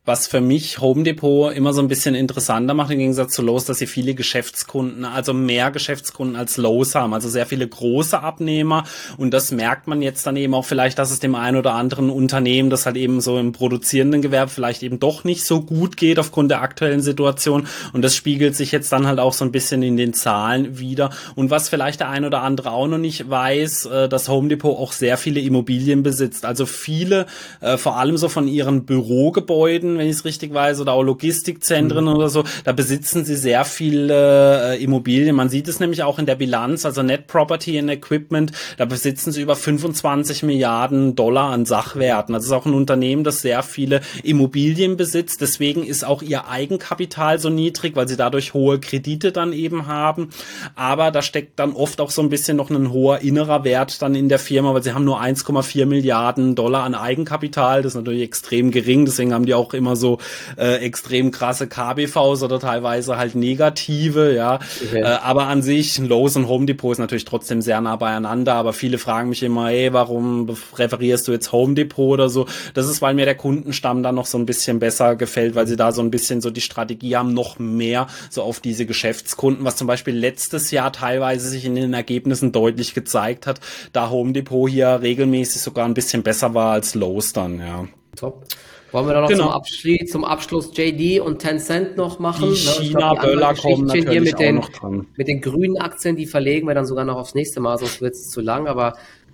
was für mich Home Depot immer so ein bisschen interessanter macht im Gegensatz zu Lowe's, dass sie viele Geschäftskunden, also mehr Geschäftskunden als Lowe's haben, also sehr viele große Abnehmer, und das merkt man jetzt dann eben auch vielleicht, dass es dem einen oder anderen Unternehmen, das halt eben so im produzierenden Gewerbe vielleicht eben doch nicht so gut geht aufgrund der aktuellen Situation, und das spiegelt sich jetzt dann halt auch so ein bisschen in den Zahlen wieder. Und was vielleicht der ein oder andere auch noch nicht weiß, dass Home Depot auch sehr viele Immobilien besitzt, also viele, vor allem so von ihren Bürogebäuden, wenn ich es richtig weiß, oder auch Logistikzentren oder so, da besitzen sie sehr viele Immobilien. Man sieht es nämlich auch in der Bilanz, also Net Property and Equipment, da besitzen sie über 25 Milliarden Dollar an Sachwerten. Das ist auch ein Unternehmen, das sehr viele Immobilien besitzt. Deswegen ist auch ihr Eigenkapital so niedrig, weil sie dadurch hohe Kredite dann eben haben. Aber da steckt dann oft auch so ein bisschen noch ein hoher innerer Wert dann in der Firma, weil sie haben nur 1,4 Milliarden Dollar an Eigenkapital. Das ist natürlich extrem gering. Deswegen haben die auch immer so extrem krasse KBVs oder teilweise halt negative, ja. Okay. Aber an sich, Lowe's und Home Depot ist natürlich trotzdem sehr nah beieinander. Aber viele fragen mich immer, hey, warum präferierst du jetzt Home Depot oder so? Das ist, weil mir der Kundenstamm dann noch so ein bisschen besser gefällt, weil sie da so ein bisschen so die Strategie haben, noch mehr so auf diese Geschäftskunden, was zum Beispiel letztes Jahr teilweise sich in den Ergebnissen deutlich gezeigt hat, da Home Depot hier regelmäßig sogar ein bisschen besser war als Lowe's dann, ja. Top. Wollen wir da noch zum Abschluss JD und Tencent noch machen? Die China-Böller kommen natürlich auch noch dran. Mit den grünen Aktien, die verlegen wir dann sogar noch aufs nächste Mal, sonst wird es zu lang, aber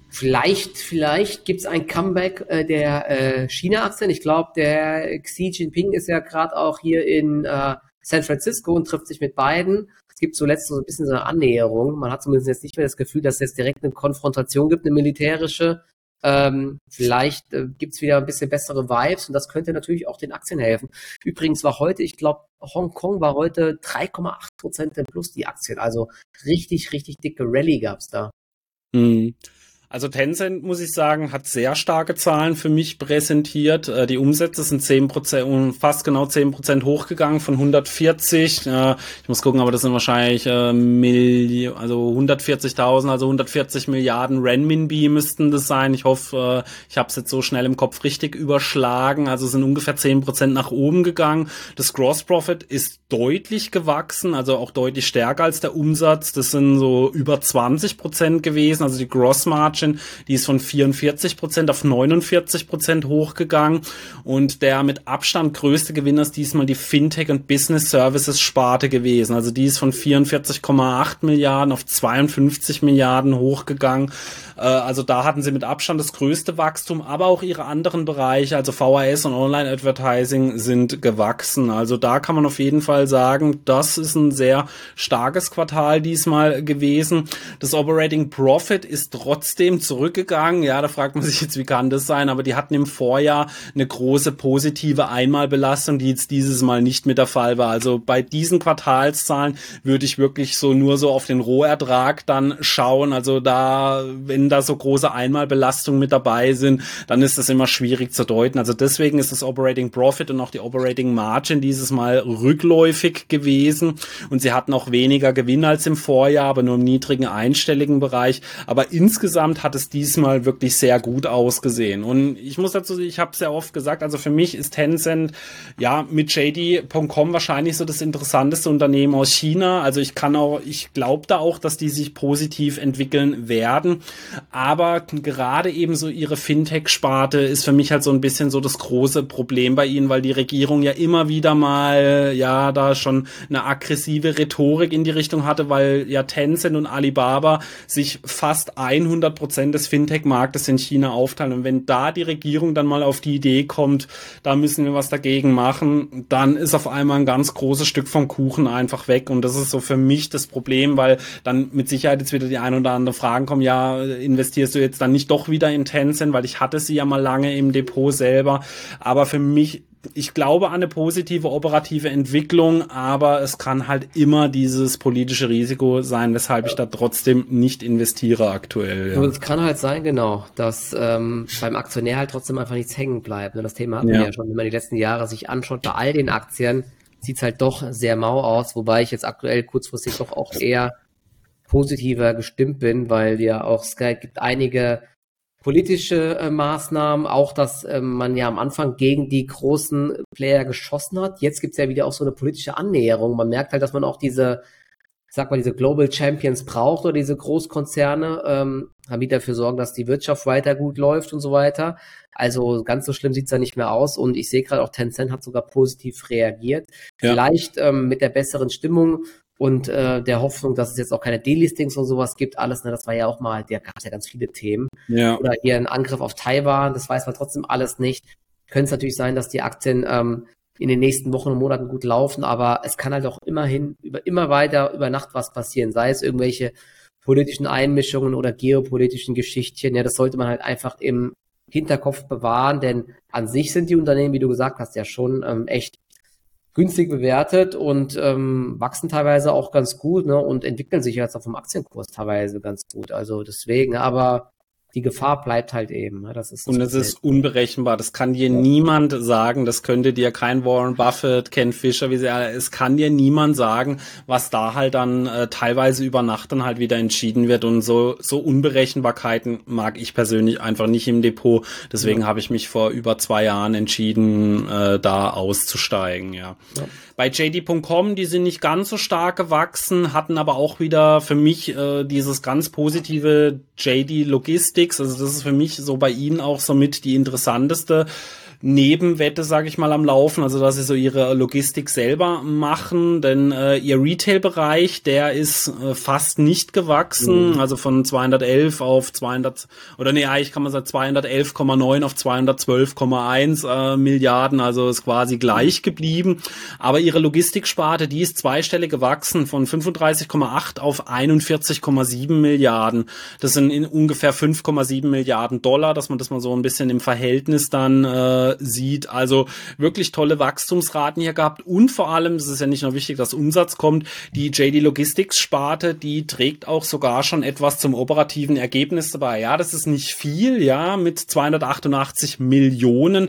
vielleicht gibt es ein Comeback der China-Aktien. Ich glaube, der Xi Jinping ist ja gerade auch hier in San Francisco und trifft sich mit beiden. Es gibt zuletzt so ein bisschen so eine Annäherung. Man hat zumindest jetzt nicht mehr das Gefühl, dass es jetzt direkt eine Konfrontation gibt, eine militärische. Vielleicht gibt's wieder ein bisschen bessere Vibes und das könnte natürlich auch den Aktien helfen. Übrigens war heute, ich glaube, Hongkong war heute 3,8% im Plus die Aktien. Also richtig, richtig dicke Rallye gab's da. Also Tencent, muss ich sagen, hat sehr starke Zahlen für mich präsentiert. Die Umsätze sind 10%, fast genau 10% hochgegangen von 140. Ich muss gucken, aber das sind wahrscheinlich also 140.000, also 140 Milliarden Renminbi müssten das sein. Ich hoffe, ich habe es jetzt so schnell im Kopf richtig überschlagen. Also sind ungefähr 10% nach oben gegangen. Das Gross Profit ist deutlich gewachsen, also auch deutlich stärker als der Umsatz. Das sind so über 20% gewesen, also die Gross Margin, die ist von 44% auf 49% hochgegangen, und der mit Abstand größte Gewinner ist diesmal die Fintech und Business Services Sparte gewesen. Also die ist von 44,8 Milliarden auf 52 Milliarden hochgegangen. Also da hatten sie mit Abstand das größte Wachstum, aber auch ihre anderen Bereiche, also VHS und Online Advertising, sind gewachsen. Also da kann man auf jeden Fall sagen, das ist ein sehr starkes Quartal diesmal gewesen. Das Operating Profit ist trotzdem zurückgegangen. Ja, da fragt man sich jetzt, wie kann das sein? Aber die hatten im Vorjahr eine große positive Einmalbelastung, die jetzt dieses Mal nicht mit der Fall war. Also bei diesen Quartalszahlen würde ich wirklich nur so auf den Rohertrag dann schauen. Also da, wenn da so große Einmalbelastungen mit dabei sind, dann ist das immer schwierig zu deuten. Also deswegen ist das Operating Profit und auch die Operating Margin dieses Mal rückläufig gewesen, und sie hatten auch weniger Gewinn als im Vorjahr, aber nur im niedrigen einstelligen Bereich. Aber insgesamt hat es diesmal wirklich sehr gut ausgesehen. Und ich muss dazu, ich habe es ja oft gesagt, also für mich ist Tencent ja mit JD.com wahrscheinlich so das interessanteste Unternehmen aus China. Also ich glaube da auch, dass die sich positiv entwickeln werden. Aber gerade eben so ihre Fintech-Sparte ist für mich halt so ein bisschen so das große Problem bei ihnen, weil die Regierung ja immer wieder mal ja da schon eine aggressive Rhetorik in die Richtung hatte, weil ja Tencent und Alibaba sich fast 100% des Fintech-Marktes in China aufteilen. Und wenn da die Regierung dann mal auf die Idee kommt, da müssen wir was dagegen machen, dann ist auf einmal ein ganz großes Stück vom Kuchen einfach weg. Und das ist so für mich das Problem, weil dann mit Sicherheit jetzt wieder die ein oder andere Fragen kommen, ja, investierst du jetzt dann nicht doch wieder in Tencent, weil ich hatte sie ja mal lange im Depot selber. Aber für mich, ich glaube an eine positive operative Entwicklung, aber es kann halt immer dieses politische Risiko sein, weshalb ich da trotzdem nicht investiere aktuell. Ja. Und es kann halt sein, genau, dass beim Aktionär halt trotzdem einfach nichts hängen bleibt. Und das Thema hatten wir ja schon, wenn man die letzten Jahre sich anschaut, bei all den Aktien sieht es halt doch sehr mau aus, wobei ich jetzt aktuell kurzfristig doch auch eher positiver gestimmt bin, weil ja auch Sky gibt einige politische Maßnahmen, auch dass man ja am Anfang gegen die großen Player geschossen hat. Jetzt gibt's ja wieder auch so eine politische Annäherung. Man merkt halt, dass man auch diese, ich sag mal, diese Global Champions braucht oder diese Großkonzerne, die dafür sorgen, dass die Wirtschaft weiter gut läuft und so weiter. Also ganz so schlimm sieht's da nicht mehr aus. Und ich sehe gerade auch, Tencent hat sogar positiv reagiert. Ja. Vielleicht mit der besseren Stimmung und der Hoffnung, dass es jetzt auch keine Delistings und sowas gibt, alles, ne, das war ja auch mal, da gab es ja ganz viele Themen. Ja. Oder hier ein Angriff auf Taiwan, das weiß man trotzdem alles nicht. Könnte es natürlich sein, dass die Aktien in den nächsten Wochen und Monaten gut laufen, aber es kann halt auch immerhin immer weiter über Nacht was passieren, sei es irgendwelche politischen Einmischungen oder geopolitischen Geschichtchen. Ja, das sollte man halt einfach im Hinterkopf bewahren, denn an sich sind die Unternehmen, wie du gesagt hast, ja schon echt günstig bewertet und wachsen teilweise auch ganz gut, ne, und entwickeln sich jetzt auch vom Aktienkurs teilweise ganz gut. Also deswegen, aber die Gefahr bleibt halt eben. Ne, das ist und es ist unberechenbar. Das kann dir niemand sagen. Das könnte dir kein Warren Buffett, Ken Fisher, wie sie alle. Es kann dir niemand sagen, was da halt dann teilweise über Nacht dann halt wieder entschieden wird. Und so Unberechenbarkeiten mag ich persönlich einfach nicht im Depot. Deswegen habe ich mich vor über 2 Jahren entschieden, da auszusteigen. Ja. Bei JD.com, die sind nicht ganz so stark gewachsen, hatten aber auch wieder für mich dieses ganz positive JD Logistics. Also das ist für mich so bei ihnen auch somit die interessanteste Nebenwette, sage ich mal, am Laufen, also dass sie so ihre Logistik selber machen, denn ihr Retail-Bereich, der ist fast nicht gewachsen, also von 211 auf 200, oder nee, eigentlich kann man sagen 211,9 auf 212,1 Milliarden, also ist quasi gleich geblieben, aber ihre Logistiksparte, die ist zweistellig gewachsen, von 35,8 auf 41,7 Milliarden, das sind in ungefähr 5,7 Milliarden Dollar, dass man das mal so ein bisschen im Verhältnis dann sieht. Also wirklich tolle Wachstumsraten hier gehabt und vor allem, es ist ja nicht nur wichtig, dass Umsatz kommt, die JD Logistics Sparte, die trägt auch sogar schon etwas zum operativen Ergebnis dabei. Ja, das ist nicht viel, ja, mit 288 Millionen,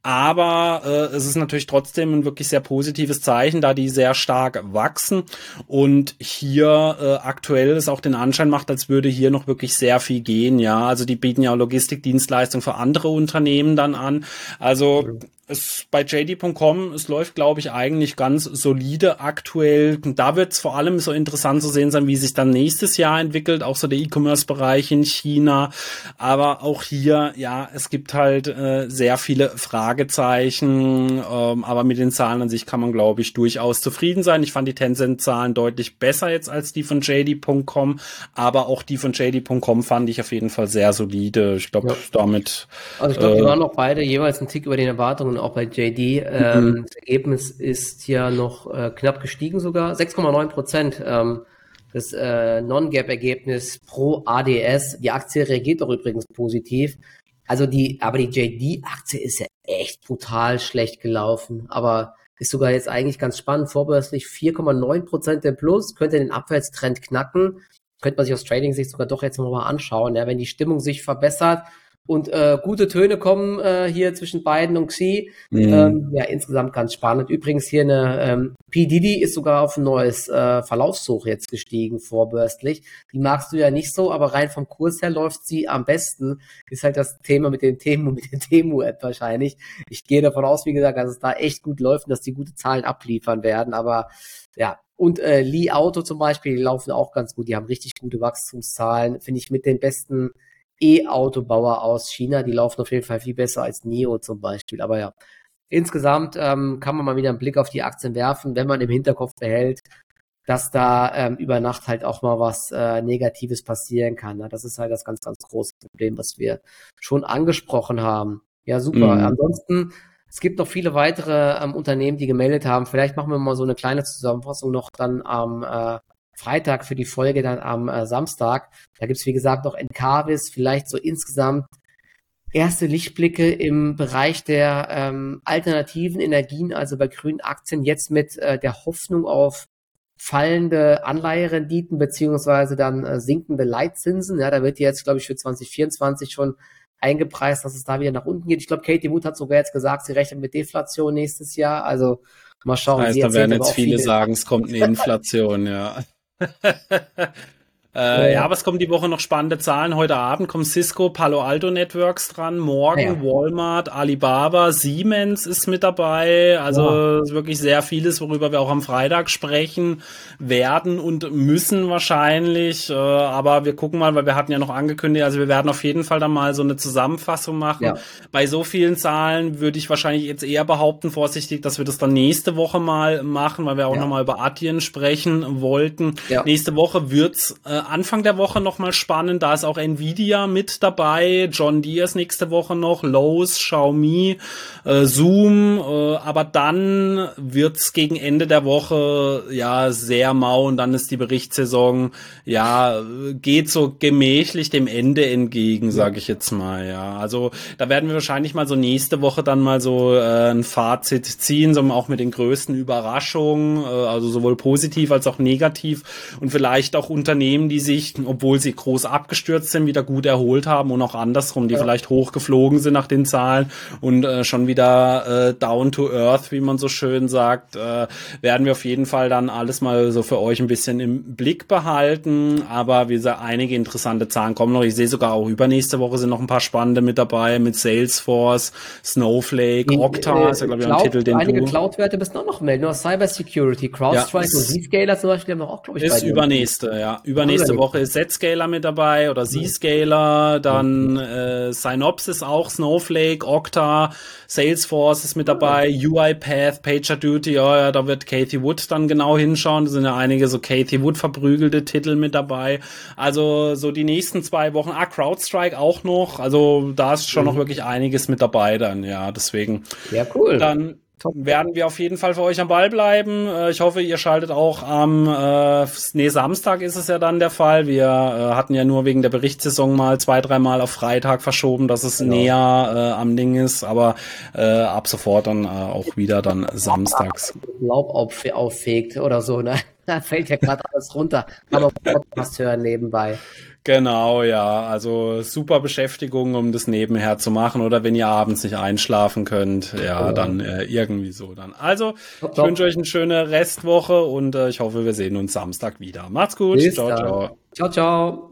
aber es ist natürlich trotzdem ein wirklich sehr positives Zeichen, da die sehr stark wachsen und hier aktuell es auch den Anschein macht, als würde hier noch wirklich sehr viel gehen, ja, also die bieten ja Logistikdienstleistungen für andere Unternehmen dann an, also es bei JD.com, es läuft, glaube ich, eigentlich ganz solide aktuell. Da wird es vor allem so interessant zu sehen sein, wie sich dann nächstes Jahr entwickelt, auch so der E-Commerce-Bereich in China. Aber auch hier, ja, es gibt halt sehr viele Fragezeichen. Aber mit den Zahlen an sich kann man, glaube ich, durchaus zufrieden sein. Ich fand die Tencent-Zahlen deutlich besser jetzt als die von JD.com. Aber auch die von JD.com fand ich auf jeden Fall sehr solide. Ich glaube, damit... Also ich glaube, die waren auch beide jeweils einen Tick über den Erwartungen, auch bei JD. Das Ergebnis ist ja noch knapp gestiegen sogar. 6,9%. Das Non-Gap-Ergebnis pro ADS. Die Aktie reagiert doch übrigens positiv. Also aber die JD-Aktie ist ja echt brutal schlecht gelaufen. Aber ist sogar jetzt eigentlich ganz spannend. Vorbörslich 4,9% im Plus. Könnte den Abwärtstrend knacken. Könnte man sich aus Trading-Sicht sogar doch jetzt nochmal anschauen. Ja, wenn die Stimmung sich verbessert und gute Töne kommen hier zwischen Biden und Xi. Ja, insgesamt ganz spannend. Übrigens hier eine P. Diddy ist sogar auf ein neues Verlaufshoch jetzt gestiegen, vorbörslich. Die magst du ja nicht so, aber rein vom Kurs her läuft sie am besten. Ist halt das Thema mit dem Temu-App wahrscheinlich. Ich gehe davon aus, wie gesagt, dass es da echt gut läuft und dass die gute Zahlen abliefern werden, aber ja. Und Li Auto zum Beispiel, die laufen auch ganz gut. Die haben richtig gute Wachstumszahlen, finde ich, mit den besten E-Autobauer aus China, die laufen auf jeden Fall viel besser als NIO zum Beispiel. Aber ja, insgesamt kann man mal wieder einen Blick auf die Aktien werfen, wenn man im Hinterkopf behält, dass da über Nacht halt auch mal was Negatives passieren kann. Ne? Das ist halt das ganz, ganz große Problem, was wir schon angesprochen haben. Ja, super. Ansonsten, es gibt noch viele weitere Unternehmen, die gemeldet haben. Vielleicht machen wir mal so eine kleine Zusammenfassung noch dann am Freitag für die Folge dann am Samstag. Da gibt's wie gesagt, noch Encarvis, vielleicht so insgesamt erste Lichtblicke im Bereich der alternativen Energien, also bei grünen Aktien, jetzt mit der Hoffnung auf fallende Anleiherenditen beziehungsweise dann sinkende Leitzinsen. Ja, da wird jetzt, glaube ich, für 2024 schon eingepreist, dass es da wieder nach unten geht. Ich glaube, Katie Wood hat sogar jetzt gesagt, sie rechnet mit Deflation nächstes Jahr. Also mal schauen. Das heißt, da werden jetzt viele sagen, es kommt eine Inflation, ja. Ja, aber es kommen die Woche noch spannende Zahlen. Heute Abend kommen Cisco, Palo Alto Networks dran, morgen Walmart, Alibaba, Siemens ist mit dabei. Also wirklich sehr vieles, worüber wir auch am Freitag sprechen werden und müssen wahrscheinlich. Aber wir gucken mal, weil wir hatten ja noch angekündigt, also wir werden auf jeden Fall dann mal so eine Zusammenfassung machen. Ja. Bei so vielen Zahlen würde ich wahrscheinlich jetzt eher behaupten, vorsichtig, dass wir das dann nächste Woche mal machen, weil wir auch nochmal über Adyen sprechen wollten. Ja. Nächste Woche wird's Anfang der Woche nochmal spannend, da ist auch Nvidia mit dabei, John Deere ist nächste Woche noch, Lowe's, Xiaomi, Zoom, aber dann wird's gegen Ende der Woche sehr mau und dann ist die Berichtssaison geht so gemächlich dem Ende entgegen, sage ich jetzt mal, also da werden wir wahrscheinlich mal so nächste Woche dann mal so ein Fazit ziehen, so auch mit den größten Überraschungen, also sowohl positiv als auch negativ und vielleicht auch Unternehmen, die sich, obwohl sie groß abgestürzt sind, wieder gut erholt haben und auch andersrum, die vielleicht hochgeflogen sind nach den Zahlen und schon wieder down to earth, wie man so schön sagt, werden wir auf jeden Fall dann alles mal so für euch ein bisschen im Blick behalten, aber wie gesagt, einige interessante Zahlen kommen noch. Ich sehe sogar auch übernächste Woche sind noch ein paar spannende mit dabei, mit Salesforce, Snowflake, Okta, ist ja glaube ich ein Titel, den einige Cloud-Werte müssen auch noch melden, nur Cybersecurity, CrowdStrike und Zscaler zum Beispiel haben wir auch, glaube ich, ist übernächste, übernächste Woche ist Zscaler mit dabei oder Zscaler, dann Synopsys auch, Snowflake, Okta, Salesforce ist mit dabei, UiPath, PagerDuty, da wird Cathie Wood dann genau hinschauen, da sind ja einige so Cathie Wood verprügelte Titel mit dabei, also so die nächsten 2 Wochen, CrowdStrike auch noch, also da ist schon noch wirklich einiges mit dabei dann, deswegen. Ja, cool. Dann werden wir auf jeden Fall für euch am Ball bleiben. Ich hoffe, ihr schaltet auch am Samstag ist es ja dann der Fall. Wir hatten ja nur wegen der Berichtssaison mal 2-3 Mal auf Freitag verschoben, dass es näher am Ding ist, aber ab sofort dann auch wieder dann samstags. Laub auffegt oder so, ne? Da fällt ja gerade alles runter. Aber Podcast hören nebenbei. Genau, also super Beschäftigung, um das nebenher zu machen oder wenn ihr abends nicht einschlafen könnt, dann irgendwie so dann. Also, ich wünsche euch eine schöne Restwoche und ich hoffe, wir sehen uns Samstag wieder. Macht's gut. Ciao, ciao. Ciao, ciao.